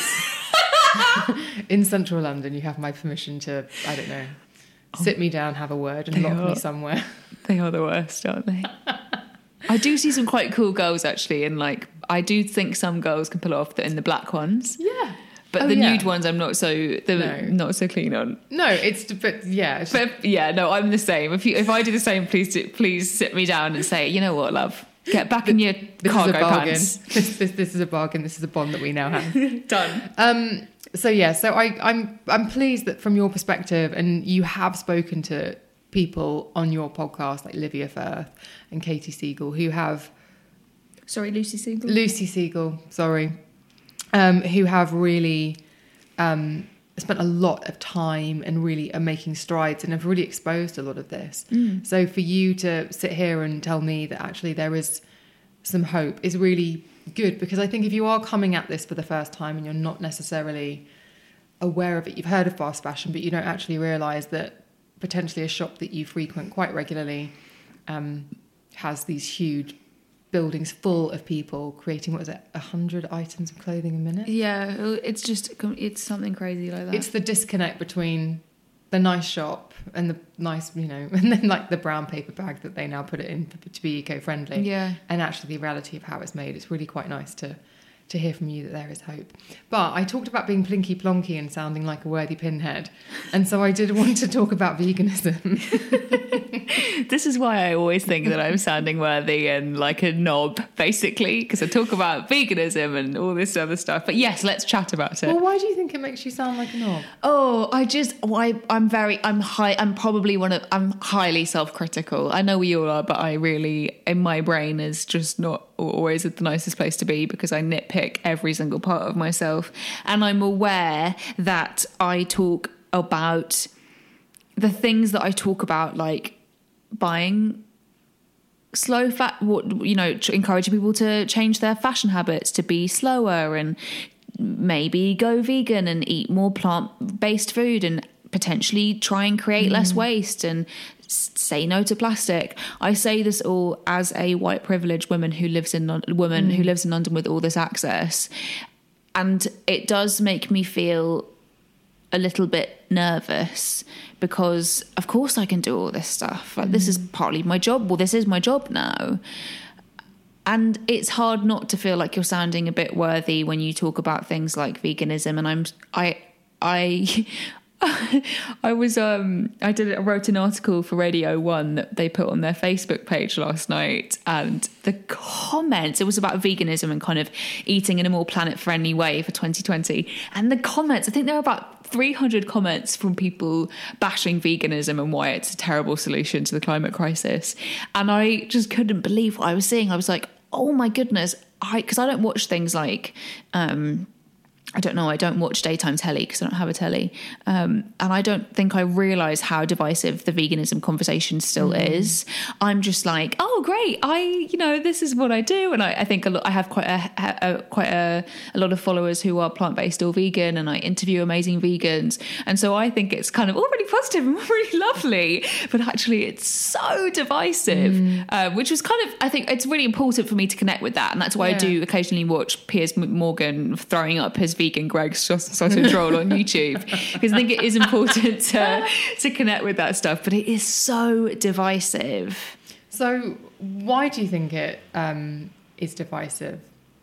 in central London, you have my permission to, I don't know, sit me down, have a word, and they lock are, me somewhere. They are the worst, aren't they? I do see some quite cool girls, actually, and like I do think some girls can pull off the, in the black ones. Yeah. But oh, the yeah. nude ones, I'm not so the no. not so keen on. No, it's but yeah, it's but yeah, no, I'm the same. If you if I do the same, please do, please sit me down and say, you know what, love, get back in your this cargo is a bargain. pants. This, this this is a bargain. This is a bond that we now have. Done. Um. So yeah. So I I'm I'm pleased that from your perspective, and you have spoken to people on your podcast like Livia Firth and Katie Siegel who have. Sorry, Lucy Siegel. Lucy Siegel. Sorry. Um, who have really um, spent a lot of time and really are making strides and have really exposed a lot of this. Mm. So for you to sit here and tell me that actually there is some hope is really good, because I think if you are coming at this for the first time and you're not necessarily aware of it, you've heard of fast fashion, but you don't actually realise that potentially a shop that you frequent quite regularly um, has these huge buildings full of people creating, what is it, a hundred items of clothing a minute? Yeah, it's just, it's something crazy like that. It's the disconnect between the nice shop and the nice, you know, and then like the brown paper bag that they now put it in to be eco-friendly. Yeah. And actually the reality of how it's made. It's really quite nice to to hear from you that there is hope. But I talked about being plinky plonky and sounding like a worthy pinhead. And so I did want to talk about veganism. This is why I always think that I'm sounding worthy and like a knob, basically, because I talk about veganism and all this other stuff. But yes, let's chat about it. Well, why do you think it makes you sound like a knob? Oh, I just, I, I'm very, I'm high, I'm probably one of, I'm highly self-critical. I know we all are, but I really, in my brain is just not always the nicest place to be, because I nitpick every single part of myself. And I'm aware that I talk about the things that I talk about, like buying slow fat, what, you know, encouraging people to change their fashion habits, to be slower and maybe go vegan and eat more plant-based food and potentially try and create mm. less waste and say no to plastic. I say this all as a white privileged woman who lives in woman mm. who lives in London with all this access, and it does make me feel a little bit nervous, because of course I can do all this stuff. Like, mm. this is partly my job. Well, this is my job now. And it's hard not to feel like you're sounding a bit worthy when you talk about things like veganism. And I'm, I, I, I was, um, I did, I wrote an article for Radio One that they put on their Facebook page last night, and the comments, it was about veganism and kind of eating in a more planet friendly way for twenty twenty. And the comments, I think there were about three hundred comments from people bashing veganism and why it's a terrible solution to the climate crisis. And I just couldn't believe what I was seeing. I was like, oh my goodness, I, because I don't watch things like, um, I don't know, I don't watch daytime telly because I don't have a telly. Um, and I don't think I realise how divisive the veganism conversation still mm. is. I'm just like, oh, great. I, you know, this is what I do. And I, I think a lot, I have quite a, a quite a, a lot of followers who are plant-based or vegan, and I interview amazing vegans. And so I think it's kind of all really positive and really lovely, but actually it's so divisive, mm. uh, which was kind of, I think it's really important for me to connect with that. And that's why yeah. I do occasionally watch Piers Morgan throwing up his vegan Greg's sausage roll on YouTube, because I think it is important to to connect with that stuff, but it is so divisive. So why do you think it um, is divisive?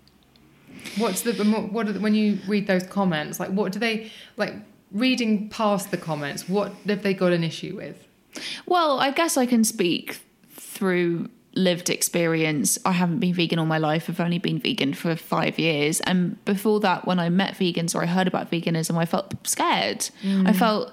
What's the what are the, when you read those comments, like what do they, like reading past the comments, what have they got an issue with? Well, I guess I can speak through lived experience. I haven't been vegan all my life. I've only been vegan for five years. And before that, when I met vegans or I heard about veganism, I felt scared. Mm. I felt,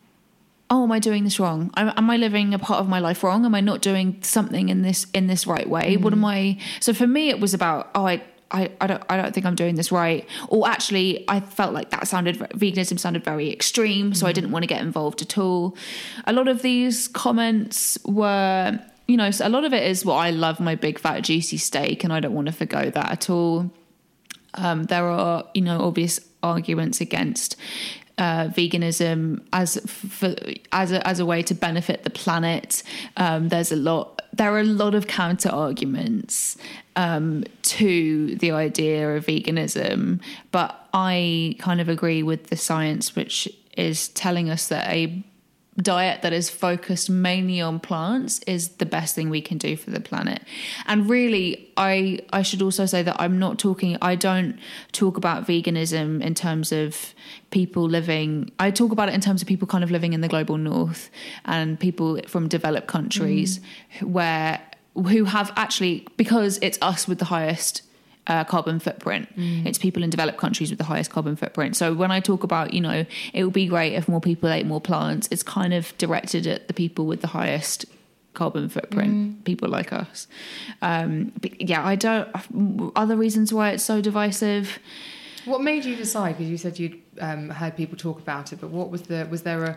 oh, am I doing this wrong? Am, am I living a part of my life wrong? Am I not doing something in this in this right way? Mm. What am I? So for me, it was about, oh, I, I, I don't I don't think I'm doing this right. Or actually, I felt like that sounded, veganism sounded very extreme, so mm. I didn't want to get involved at all. A lot of these comments were, you know, so a lot of it is, well, I love my big fat juicy steak and I don't want to forgo that at all. Um, there are, you know, obvious arguments against uh, veganism as for, as a, as a way to benefit the planet. Um, there's a lot. There are a lot of counter arguments um, to the idea of veganism, but I kind of agree with the science, which is telling us that a diet that is focused mainly on plants is the best thing we can do for the planet. And really, I I should also say that I'm not talking, I don't talk about veganism in terms of people living, I talk about it in terms of people kind of living in the global north and people from developed countries mm. where who have actually, because it's us with the highest Uh, carbon footprint. Mm. It's people in developed countries with the highest carbon footprint. So when I talk about, you know, it would be great if more people ate more plants, it's kind of directed at the people with the highest carbon footprint, mm. people like us. Um, but yeah, I don't, other reasons why it's so divisive. What made you decide? Because you said you'd um, heard people talk about it, but what was the, was there a,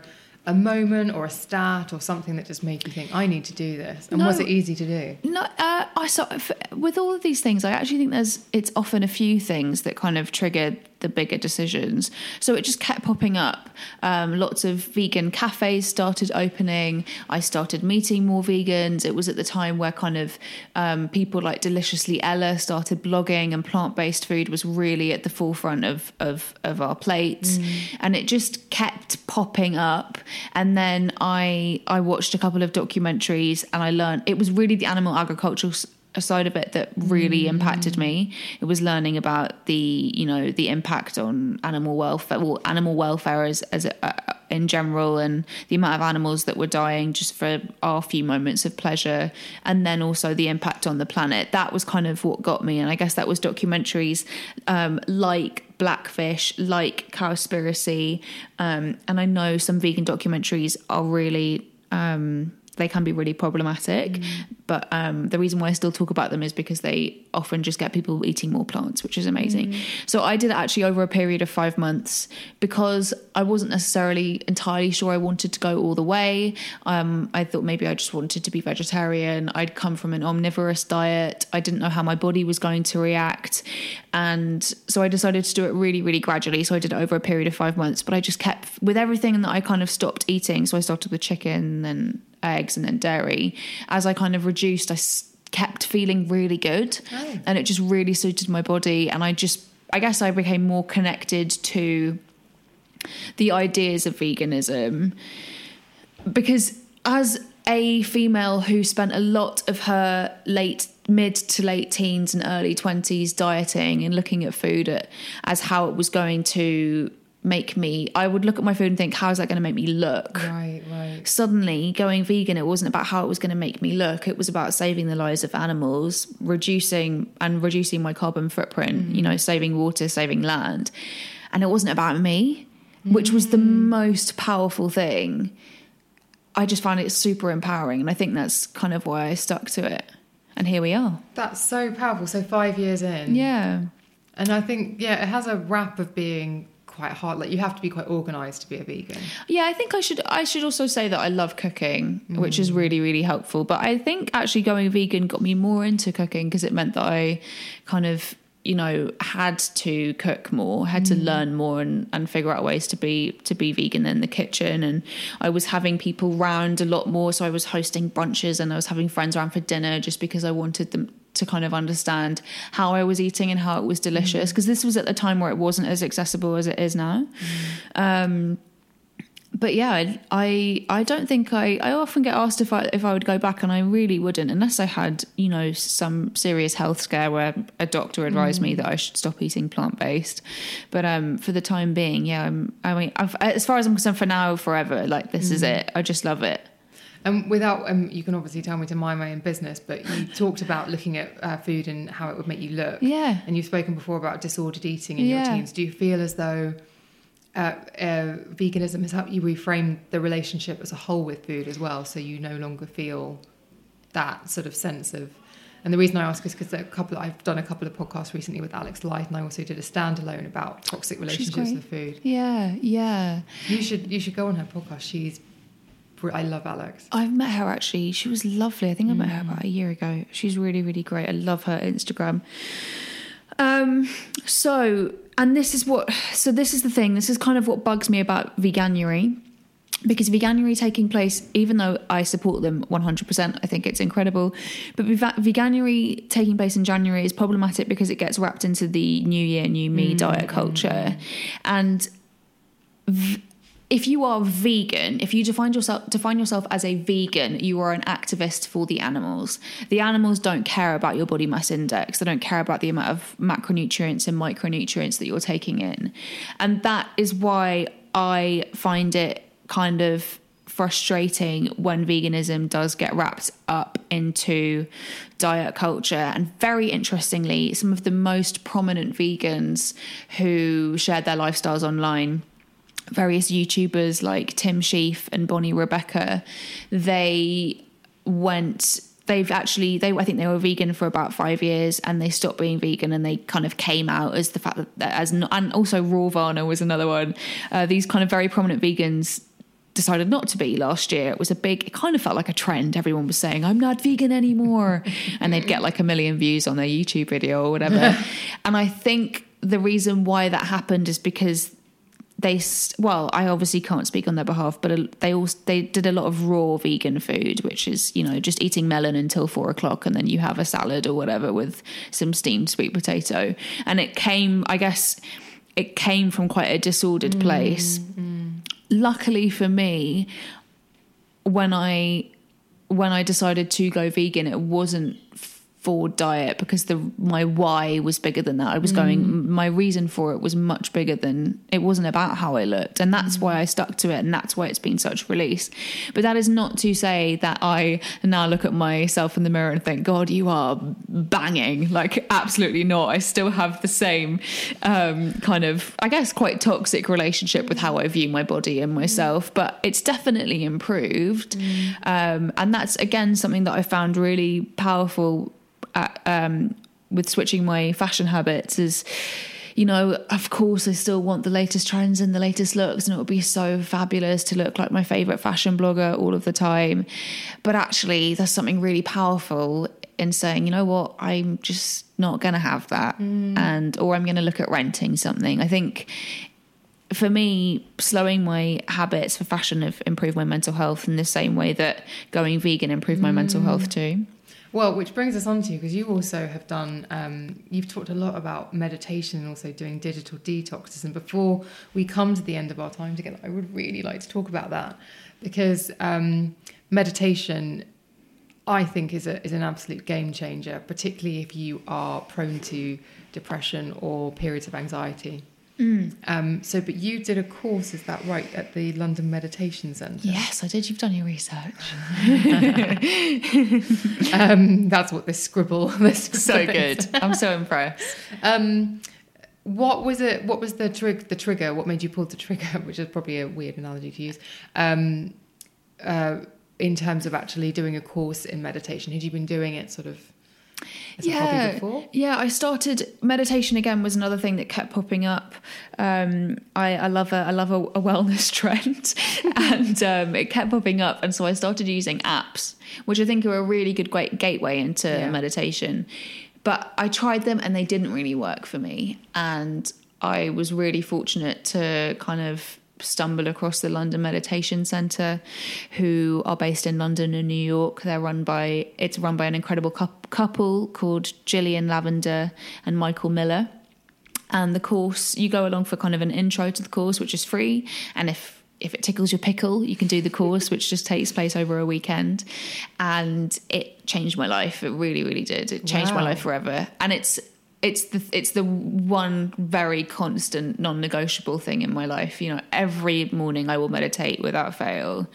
a moment or a stat or something that just made you think, I need to do this? And No. was it easy to do? No, uh, I saw with all of these things. I actually think there's it's often a few things that kind of triggered the bigger decisions. So it just kept popping up. Um, lots of vegan cafes started opening. I started meeting more vegans. It was at the time where kind of um, people like Deliciously Ella started blogging, and plant-based food was really at the forefront of of, of our plates. Mm. And it just kept popping up. And then I I watched a couple of documentaries, and I learned it was really the animal agricultural side of it that really mm. impacted me. It was learning about the, you know, the impact on animal welfare, well, animal welfare as, as a, uh, in general, and the amount of animals that were dying just for our few moments of pleasure, and then also the impact on the planet. That was kind of what got me, and I guess that was documentaries um, like Blackfish, like Cowspiracy, um, and I know some vegan documentaries are really... Um, they can be really problematic, mm. but um, the reason why I still talk about them is because they often just get people eating more plants, which is amazing. Mm. So I did it actually over a period of five months because I wasn't necessarily entirely sure I wanted to go all the way. Um, I thought maybe I just wanted to be vegetarian. I'd come from an omnivorous diet. I didn't know how my body was going to react. And so I decided to do it really, really gradually. So I did it over a period of five months, but I just kept with everything that I kind of stopped eating. So I started with chicken, then eggs, and then dairy. As I kind of reduced, I kept feeling really good, oh. and it just really suited my body. And I just, I guess I became more connected to the ideas of veganism, because as a female who spent a lot of her late mid to late teens and early twenties dieting and looking at food at, as how it was going to make me, I would look at my food and think, how is that going to make me look? Right, right. Suddenly going vegan, it wasn't about how it was going to make me look. It was about saving the lives of animals, reducing and reducing my carbon footprint, mm. you know, saving water, saving land. And it wasn't about me, mm. which was the most powerful thing. I just found it super empowering. And I think that's kind of why I stuck to it. And here we are. That's so powerful. So five years in. Yeah. And I think, yeah, it has a rap of being quite hard. Like, you have to be quite organised to be a vegan. Yeah, I think I should I should also say that I love cooking, mm. which is really, really helpful. But I think actually going vegan got me more into cooking because it meant that I kind of, you know, had to cook more, had mm. to learn more and, and figure out ways to be to be vegan in the kitchen. And I was having people round a lot more. So I was hosting brunches and I was having friends around for dinner just because I wanted them to kind of understand how I was eating and how it was delicious, because mm. this was at the time where it wasn't as accessible as it is now. Mm. Um, but yeah, I, I I don't think I I often get asked if I if I would go back, and I really wouldn't, unless I had, you know, some serious health scare where a doctor advised mm. me that I should stop eating plant-based. But um, for the time being, yeah, I'm, I mean, I've, as far as I'm concerned, for now, forever, like this mm. is it. I just love it. And without, um, you can obviously tell me to mind my own business, but you talked about looking at uh, food and how it would make you look. Yeah. And you've spoken before about disordered eating in yeah. your teens. Do you feel as though uh, uh, veganism has helped you reframe the relationship as a whole with food as well, so you no longer feel that sort of sense of... And the reason I ask is because a couple, I've done a couple of podcasts recently with Alex Light, and I also did a standalone about toxic relationships with food. Yeah, yeah. You should you should go on her podcast. She's I love Alex. I've met her actually. She was lovely. I think I met her about a year ago. She's really, really great. I love her Instagram. Um, so, and this is what, so this is the thing. This is kind of what bugs me about Veganuary, because Veganuary taking place, even though I support them one hundred percent, I think it's incredible, but Veganuary taking place in January is problematic because it gets wrapped into the New Year, New Me mm, diet culture. Mm. And v- if you are vegan, if you define yourself define yourself as a vegan, you are an activist for the animals. The animals don't care about your body mass index. They don't care about the amount of macronutrients and micronutrients that you're taking in. And that is why I find it kind of frustrating when veganism does get wrapped up into diet culture. And very interestingly, some of the most prominent vegans who shared their lifestyles online, various YouTubers like Tim Sheaf and Bonnie Rebecca, they went, they've actually, they I think they were vegan for about five years and they stopped being vegan, and they kind of came out as the fact that, as and also Raw Varna was another one. Uh, these kind of very prominent vegans decided not to be last year. It was a big, it kind of felt like a trend. Everyone was saying, I'm not vegan anymore. And they'd get like a million views on their YouTube video or whatever. And I think the reason why that happened is because they, well, I obviously can't speak on their behalf, but they also, they did a lot of raw vegan food, which is, you know, just eating melon until four o'clock and then you have a salad or whatever with some steamed sweet potato. And it came, I guess, it came from quite a disordered place. Mm-hmm. Luckily for me, when I when I decided to go vegan, it wasn't for diet, because the my why was bigger than that. I was mm. going, my reason for it was much bigger than, it wasn't about how I looked. And that's mm. why I stuck to it. And that's why it's been such release. But that is not to say that I now look at myself in the mirror and think, God, you are banging. Like, absolutely not. I still have the same um, kind of, I guess, quite toxic relationship with how I view my body and myself. Mm. But it's definitely improved. Mm. Um, and that's, again, something that I found really powerful At, um, with switching my fashion habits is, you know, of course I still want the latest trends and the latest looks, and it would be so fabulous to look like my favorite fashion blogger all of the time. But actually there's something really powerful in saying, you know what, I'm just not going to have that. Mm. And, or I'm going to look at renting something. I think for me, slowing my habits for fashion have improved my mental health in the same way that going vegan improved my mm. mental health too. Well, which brings us on to you, because you also have done, um, you've talked a lot about meditation and also doing digital detoxes. And before we come to the end of our time together, I would really like to talk about that, because um, meditation, I think, is a, is an absolute game changer, particularly if you are prone to depression or periods of anxiety. Mm. Um, so, but you did a course, is that right, at the London Meditation Centre? Yes, I did. You've done your research. um, that's what this scribble. This so good. I'm so impressed. Um, what was it? What was the trig? The trigger? What made you pull the trigger? Which is probably a weird analogy to use. Um, uh, in terms of actually doing a course in meditation, had you been doing it sort of? As yeah, a hobby before? Yeah, I started meditation again was another thing that kept popping up. Um, I, I love a I love a, a wellness trend, and um, it kept popping up, and so I started using apps, which I think are a really good great gateway into yeah. meditation. But I tried them and they didn't really work for me, and I was really fortunate to kind of stumble across the London Meditation Centre, who are based in London and New York. They're run by, it's run by an incredible couple called Gillian Lavender and Michael Miller. And the course, you go along for kind of an intro to the course, which is free. And if if it tickles your pickle, you can do the course, which just takes place over a weekend. And it changed my life. It really, really did. It changed wow. my life forever. And it's It's the it's the one very constant, non-negotiable thing in my life. You know, every morning I will meditate without fail.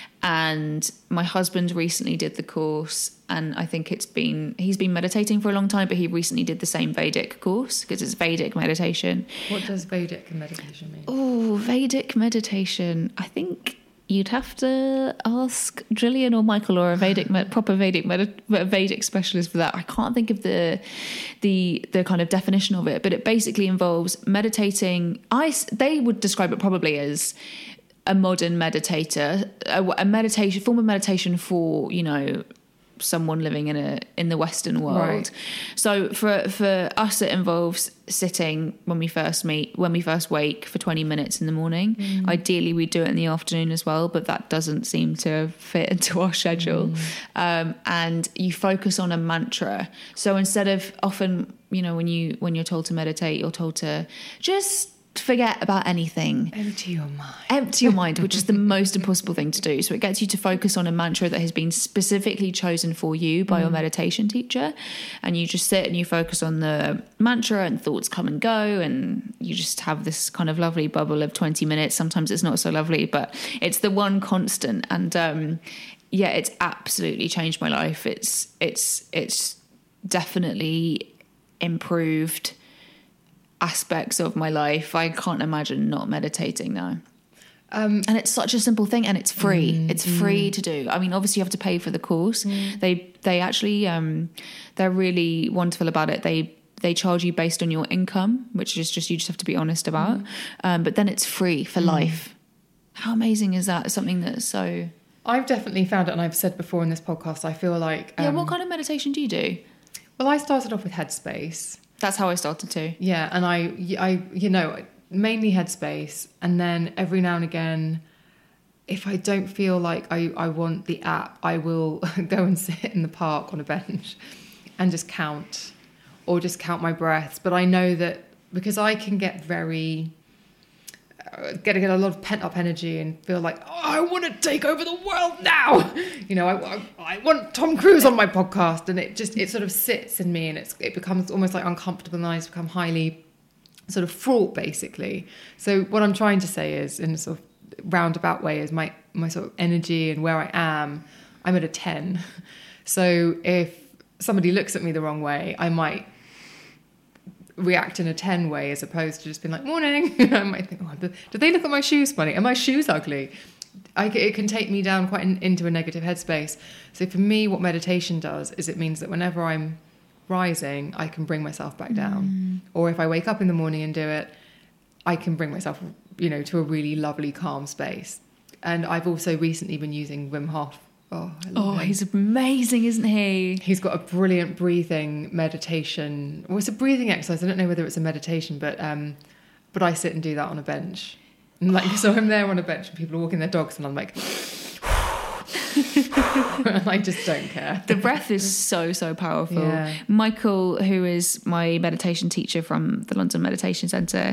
And my husband recently did the course, and I think it's been he's been meditating for a long time, but he recently did the same Vedic course, because it's Vedic meditation. What does Vedic meditation mean? Oh, Vedic meditation. I think you'd have to ask Gillian or Michael or a Vedic, med- proper Vedic, med- Vedic specialist for that. I can't think of the the the kind of definition of it, but it basically involves meditating. I they would describe it probably as a modern meditator, a, a meditation form of meditation for, you know, someone living in a in the Western world. Right. So for for us, it involves sitting when we first meet, when we first wake, for twenty minutes in the morning. Mm. Ideally, we do it in the afternoon as well, but that doesn't seem to fit into our schedule. Mm. Um, and you focus on a mantra. So instead of often, you know, when you when you're told to meditate, you're told to just forget about anything. Empty your mind. Empty your mind, which is the most impossible thing to do. So it gets you to focus on a mantra that has been specifically chosen for you by mm. your meditation teacher. And you just sit and you focus on the mantra, and thoughts come and go, and you just have this kind of lovely bubble of twenty minutes. Sometimes it's not so lovely, but it's the one constant. And um, yeah, it's absolutely changed my life. It's it's it's definitely improved aspects of my life. I can't imagine not meditating now. Um, and it's such a simple thing, and it's free. Mm, it's free mm. to do. I mean, obviously you have to pay for the course. Mm. They they actually um, they're really wonderful about it. They they charge you based on your income, which is just, you just have to be honest about. Mm. Um, but then it's free for mm. life. How amazing is that? Something that's so... I've definitely found it, and I've said before in this podcast, I feel like... Um, yeah, what kind of meditation do you do? Well, I started off with Headspace. That's how I started too. Yeah, and I, I, you know, mainly Headspace, and then every now and again, if I don't feel like I, I want the app, I will go and sit in the park on a bench and just count, or just count my breaths. But I know that because I can get very... getting a lot of pent-up energy and feel like, oh, I want to take over the world now. You know, I, I, I want Tom Cruise on my podcast, and it just, it sort of sits in me, and it's, it becomes almost like uncomfortable, and I become highly sort of fraught, basically. So what I'm trying to say is, in a sort of roundabout way, is my, my sort of energy and where I am, I'm at a ten. So if somebody looks at me the wrong way, I might react in a ten way, as opposed to just being like, morning. I might think, oh, did they look at my shoes funny? Are my shoes ugly? I, it can take me down quite in, into a negative headspace. So for me, what meditation does is it means that whenever I'm rising, I can bring myself back down. Mm. Or if I wake up in the morning and do it, I can bring myself, you know, to a really lovely, calm space. And I've also recently been using Wim Hof. Oh, I love oh him. He's amazing, isn't he? He's got a brilliant breathing meditation. Well, it's a breathing exercise. I don't know whether it's a meditation, but um, but I sit and do that on a bench. And like, so I'm there on a bench and people are walking their dogs, and I'm like, and I just don't care. The breath is so, so powerful. Yeah. Michael, who is my meditation teacher from the London Meditation Centre,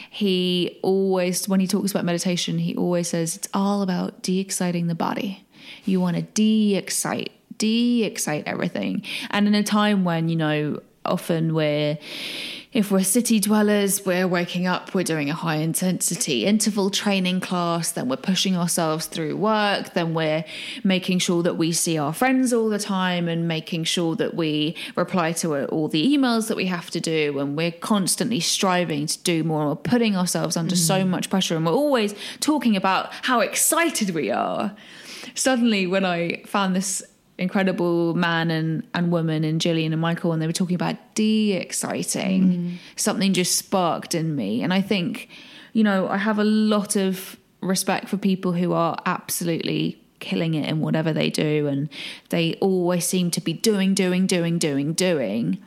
he always, when he talks about meditation, he always says it's all about de-exciting the body. You want to de-excite, de-excite everything. And in a time when, you know, often we're, if we're city dwellers, we're waking up, we're doing a high intensity interval training class, then we're pushing ourselves through work, then we're making sure that we see our friends all the time and making sure that we reply to all the emails that we have to do, and we're constantly striving to do more, and we're putting ourselves under mm. so much pressure, and we're always talking about how excited we are. Suddenly, when I found this incredible man and, and woman in Gillian and Michael, and they were talking about de-exciting, mm. something just sparked in me. And I think, you know, I have a lot of respect for people who are absolutely killing it in whatever they do, and they always seem to be doing, doing, doing, doing, doing.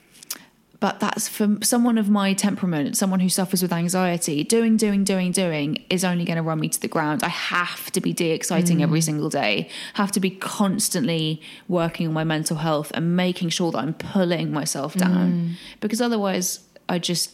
But that's for someone of my temperament, someone who suffers with anxiety. Doing, doing, doing, doing is only going to run me to the ground. I have to be de-exciting mm. every single day. Have to be constantly working on my mental health and making sure that I'm pulling myself down. Mm. Because otherwise, I just,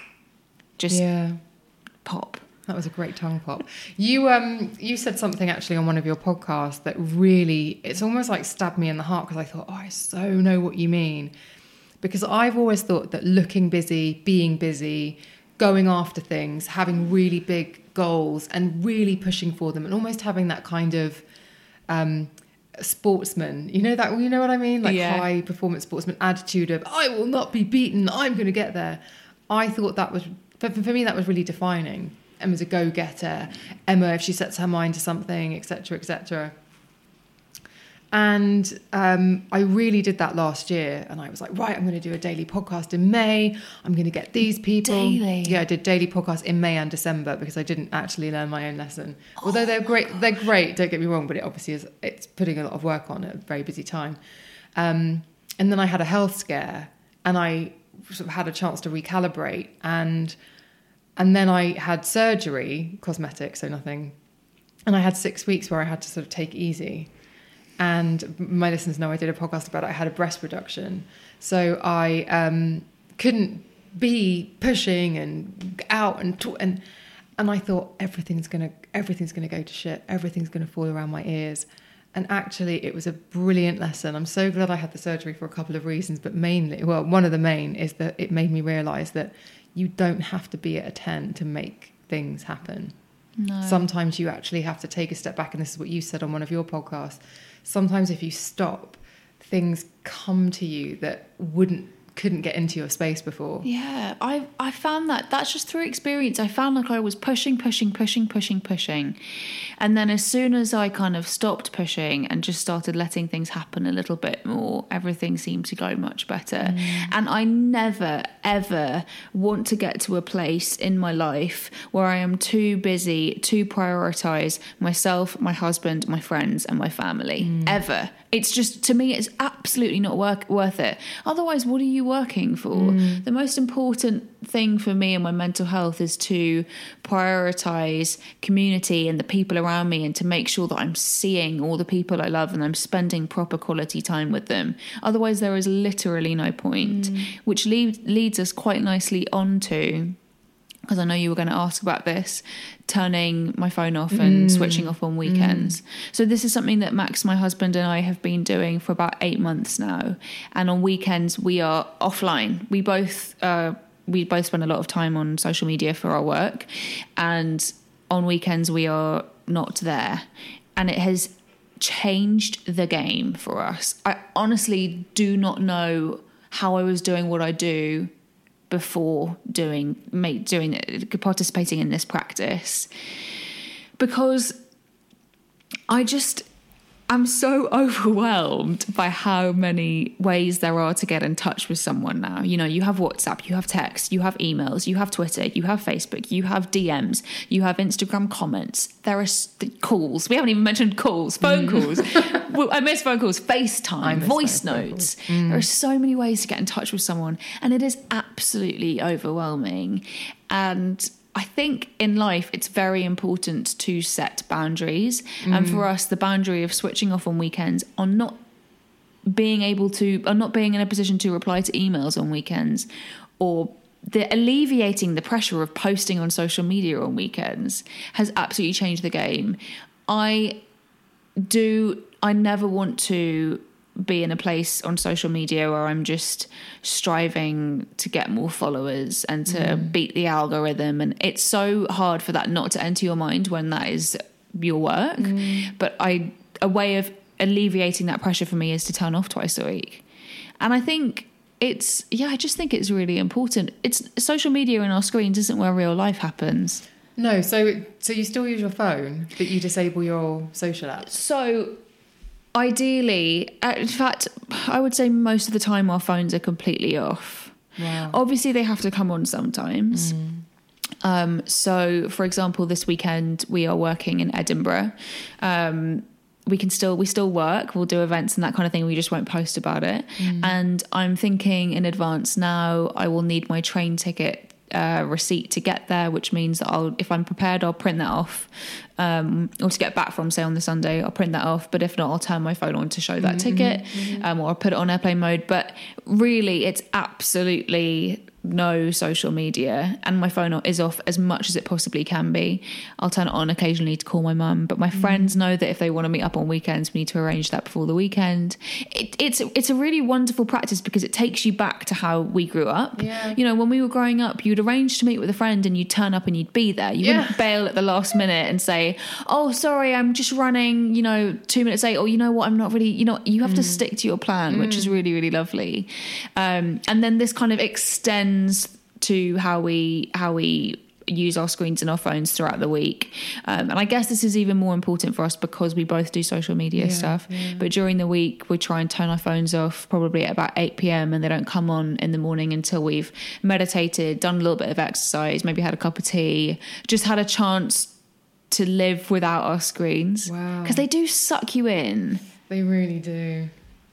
just yeah. pop. That was a great tongue pop. You um you said something actually on one of your podcasts that really, it's almost like stabbed me in the heart, because I thought, oh, I so know what you mean. Because I've always thought that looking busy, being busy, going after things, having really big goals and really pushing for them, and almost having that kind of um, sportsman, you know that, you know what I mean? Like yeah. high performance sportsman attitude of, I will not be beaten, I'm going to get there. I thought that was, for, for me, that was really defining. Emma's a go-getter. Emma, if she sets her mind to something, et cetera, et cetera. And um, I really did that last year. And I was like, right, I'm going to do a daily podcast in May. I'm going to get these people. Daily? Yeah, I did daily podcasts in May and December, because I didn't actually learn my own lesson. Oh, Although they're great, they're great, don't get me wrong, but it obviously is, it's putting a lot of work on at a very busy time. Um, and then I had a health scare, and I sort of had a chance to recalibrate. And and then I had surgery, cosmetic, so nothing. And I had six weeks where I had to sort of take it easy. And my listeners know I did a podcast about it. I had a breast reduction. So I um, couldn't be pushing and out and talk, and and I thought everything's gonna everything's gonna go to shit. Everything's gonna fall around my ears. And actually, it was a brilliant lesson. I'm so glad I had the surgery for a couple of reasons, but mainly, well, one of the main is that it made me realise that you don't have to be at a ten to make things happen. No. Sometimes you actually have to take a step back, and this is what you said on one of your podcasts. Sometimes if you stop, things come to you that wouldn't couldn't get into your space before. Yeah, I I found that that's just through experience. I found like I was pushing, pushing, pushing, pushing, pushing. And then as soon as I kind of stopped pushing and just started letting things happen a little bit more, everything seemed to go much better. Mm. And I never, ever want to get to a place in my life where I am too busy to prioritise myself, my husband, my friends and my family. Mm. Ever. It's just, to me, it's absolutely not work, worth it. Otherwise, what are you working for? Mm. The most important thing for me and my mental health is to prioritise community and the people around me, and to make sure that I'm seeing all the people I love and I'm spending proper quality time with them. Otherwise, there is literally no point, mm. which lead, leads us quite nicely on to, because I know you were going to ask about this, turning my phone off and mm. switching off on weekends. Mm. So this is something that Max, my husband, and I have been doing for about eight months now. And on weekends, we are offline. We both uh, we both spend a lot of time on social media for our work. And on weekends, we are not there. And it has changed the game for us. I honestly do not know how I was doing what I do before doing make, doing participating in this practice, because I just I'm so overwhelmed by how many ways there are to get in touch with someone now. You know, you have WhatsApp, you have text, you have emails, you have Twitter, you have Facebook, you have D Ms, you have Instagram comments. There are st- calls. We haven't even mentioned calls, phone mm. calls. Well, I miss phone calls, FaceTime, voice notes. Mm. There are so many ways to get in touch with someone, and it is absolutely overwhelming. And I think in life it's very important to set boundaries. Mm. And for us, the boundary of switching off on weekends, on not being able to, or not being in a position to reply to emails on weekends, or the alleviating the pressure of posting on social media on weekends, has absolutely changed the game. I do, I never want to be in a place on social media where I'm just striving to get more followers and to mm. beat the algorithm. And it's so hard for that not to enter your mind when that is your work. Mm. But I, a way of alleviating that pressure for me is to turn off twice a week. And I think it's, yeah, I just think it's really important. It's social media and our screens isn't where real life happens. No. So, so you still use your phone, but you disable your social apps? So ideally, in fact, I would say most of the time our phones are completely off. Wow. Obviously, they have to come on sometimes. Mm. Um, so, for example, this weekend we are working in Edinburgh. Um, we can still we still work. We'll do events and that kind of thing. We just won't post about it. Mm. And I'm thinking in advance now. I will need my train ticket Uh, receipt to get there, which means that I'll, if I'm prepared, I'll print that off, um, or to get back from, say, on the Sunday, I'll print that off. But if not, I'll turn my phone on to show that mm-hmm, ticket, mm-hmm. Um, or I'll put it on airplane mode. But really, it's absolutely no social media, and my phone is off as much as it possibly can be. I'll turn it on occasionally to call my mum, but my mm. friends know that if they want to meet up on weekends, we need to arrange that before the weekend. It, it's it's a really wonderful practice because it takes you back to how we grew up. Yeah. You know, when we were growing up, you'd arrange to meet with a friend and you'd turn up and you'd be there. You yeah. wouldn't bail at the last minute and say, oh, sorry, I'm just running, you know, two minutes late, or you know what, I'm not really, you know, you have mm. to stick to your plan, mm. which is really, really lovely. Um, and then this kind of extends to how we how we use our screens and our phones throughout the week. Um, and I guess this is even more important for us because we both do social media yeah, stuff. Yeah. But during the week, we try and turn our phones off probably at about eight p.m. and they don't come on in the morning until we've meditated, done a little bit of exercise, maybe had a cup of tea, just had a chance to live without our screens. Wow. Because they do suck you in. They really do.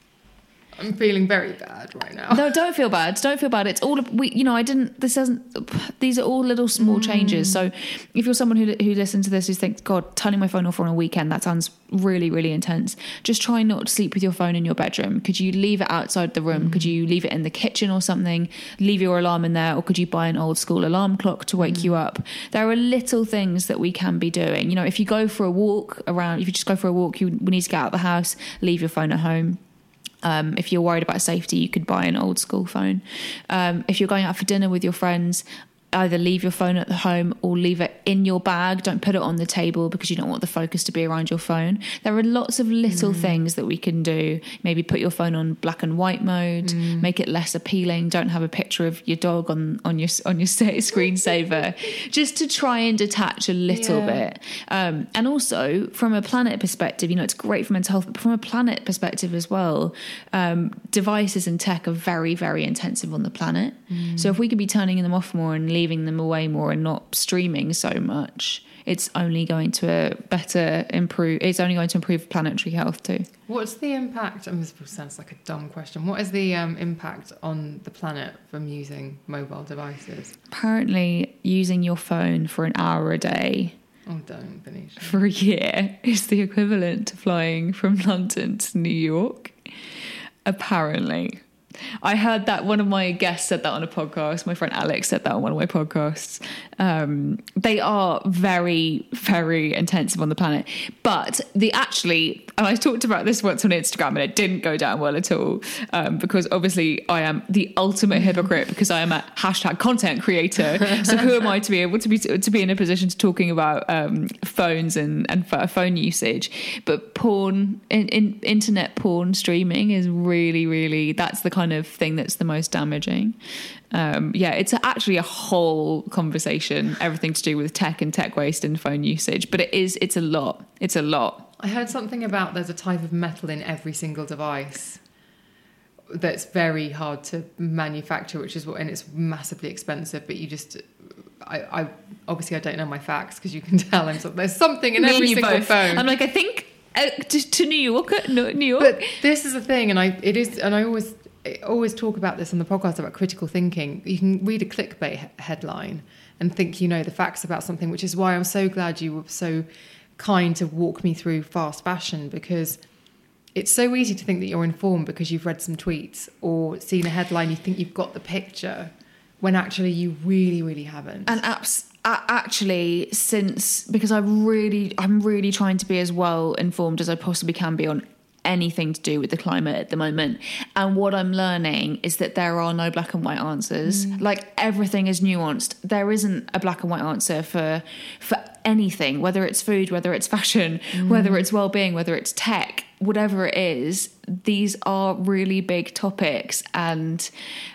I'm feeling very bad right now. No, don't feel bad. Don't feel bad. It's all, we, you know, I didn't, this doesn't, these are all little small mm. changes. So if you're someone who who listens to this who thinks, God, turning my phone off on a weekend, that sounds really, really intense. Just try not to sleep with your phone in your bedroom. Could you leave it outside the room? Mm. Could you leave it in the kitchen or something? Leave your alarm in there? Or could you buy an old school alarm clock to wake mm. you up? There are little things that we can be doing. You know, if you go for a walk around, if you just go for a walk, you need to get out of the house, leave your phone at home. Um, if you're worried about safety, you could buy an old school phone. Um, if you're going out for dinner with your friends, either leave your phone at the home or leave it in your bag. Don't put it on the table because you don't want the focus to be around your phone. There are lots of little mm. things that we can do. Maybe put your phone on black and white mode, mm. make it less appealing. Don't have a picture of your dog on, on your on your screensaver, just to try and detach a little yeah. bit. Um, and also from a planet perspective, you know, it's great for mental health, but from a planet perspective as well, um, devices and tech are very, very intensive on the planet. Mm. So if we could be turning them off more and leaving them away more and not streaming so much, it's only going to uh, better improve. It's only going to improve planetary health too. What's the impact? I mean, this sounds like a dumb question. What is the um, impact on the planet from using mobile devices? Apparently, using your phone for an hour a day. Oh, don't, Venetia. For a year is the equivalent to flying from London to New York. Apparently. I heard that one of my guests said that on a podcast. My friend Alex said that on one of my podcasts. Um, they are very, very intensive on the planet. But the actually, and I talked about this once on Instagram and it didn't go down well at all, um, because obviously I am the ultimate hypocrite because I am a hashtag content creator. So who am I to be able to be to be in a position to talking about um, phones and, and phone usage? But porn, in, in, internet porn streaming is really, really, that's the kind of thing that's the most damaging. Um, yeah, it's actually a whole conversation, everything to do with tech and tech waste and phone usage. But it is, it's a lot. It's a lot. I heard something about there's a type of metal in every single device that's very hard to manufacture, which is what, and it's massively expensive. But you just, I, I obviously I don't know my facts because you can tell I'm so, there's something in Me every single both. phone. I'm like, I think uh, to, to New York, no, New York. But this is the thing, and I it is, and I always. I always talk about this on the podcast about critical thinking. You can read a clickbait he- headline and think you know the facts about something, which is why I'm so glad you were so kind to walk me through fast fashion, because it's so easy to think that you're informed because you've read some tweets or seen a headline, you think you've got the picture, when actually you really, really haven't. And apps. Actually, since because I really, I'm really trying to be as well informed as I possibly can be on anything to do with the climate at the moment, and what I'm learning is that there are no black and white answers. Mm. Like everything is nuanced. There isn't a black and white answer for for anything, whether it's food, whether it's fashion, mm. whether it's well-being, whether it's tech, whatever it is. These are really big topics, and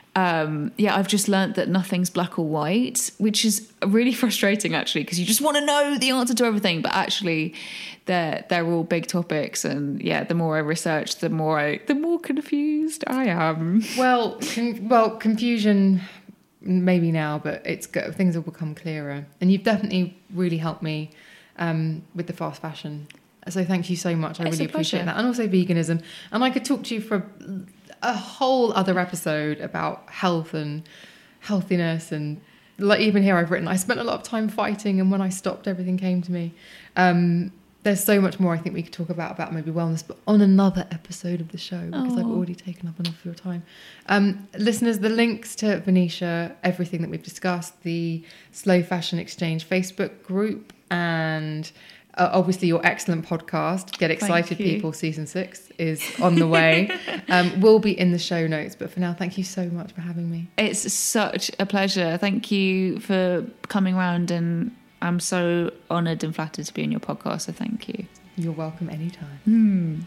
Um, yeah, I've just learnt that nothing's black or white, which is really frustrating actually, because you just want to know the answer to everything, but actually they're they're all big topics. And yeah, the more I research, the more I the more confused I am. Well, con- well, confusion maybe now, but it's good. Things will become clearer, and you've definitely really helped me um, with the fast fashion. So thank you so much. I it's really appreciate that, and also veganism. And I could talk to you for a whole other episode about health and healthiness, and like even here I've written I spent a lot of time fighting, and when I stopped everything came to me. Um, there's so much more I think we could talk about about maybe wellness, but on another episode of the show, because Aww. I've already taken up enough of your time. Um, listeners, the links to Venetia, everything that we've discussed, the Slow Fashion Exchange Facebook group, and Uh, obviously your excellent podcast, Get Excited People season six, is on the way. um, will be in the show notes, but for now, thank you so much for having me. It's such a pleasure. Thank you for coming around, and I'm so honoured and flattered to be on your podcast, so thank you. You're welcome anytime. Mm.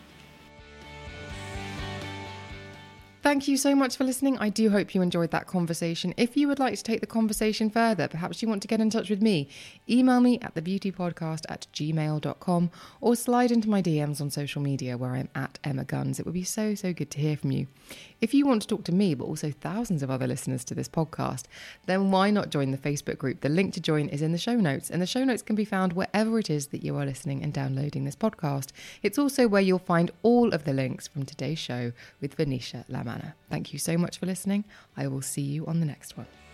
Thank you so much for listening. I do hope you enjoyed that conversation. If you would like to take the conversation further, perhaps you want to get in touch with me, email me at thebeautypodcast at gmail dot com or slide into my D Ms on social media where I'm at Emma Guns. It would be so, so good to hear from you. If you want to talk to me, but also thousands of other listeners to this podcast, then why not join the Facebook group? The link to join is in the show notes, and the show notes can be found wherever it is that you are listening and downloading this podcast. It's also where you'll find all of the links from today's show with Venetia Lamanna. Thank you so much for listening. I will see you on the next one.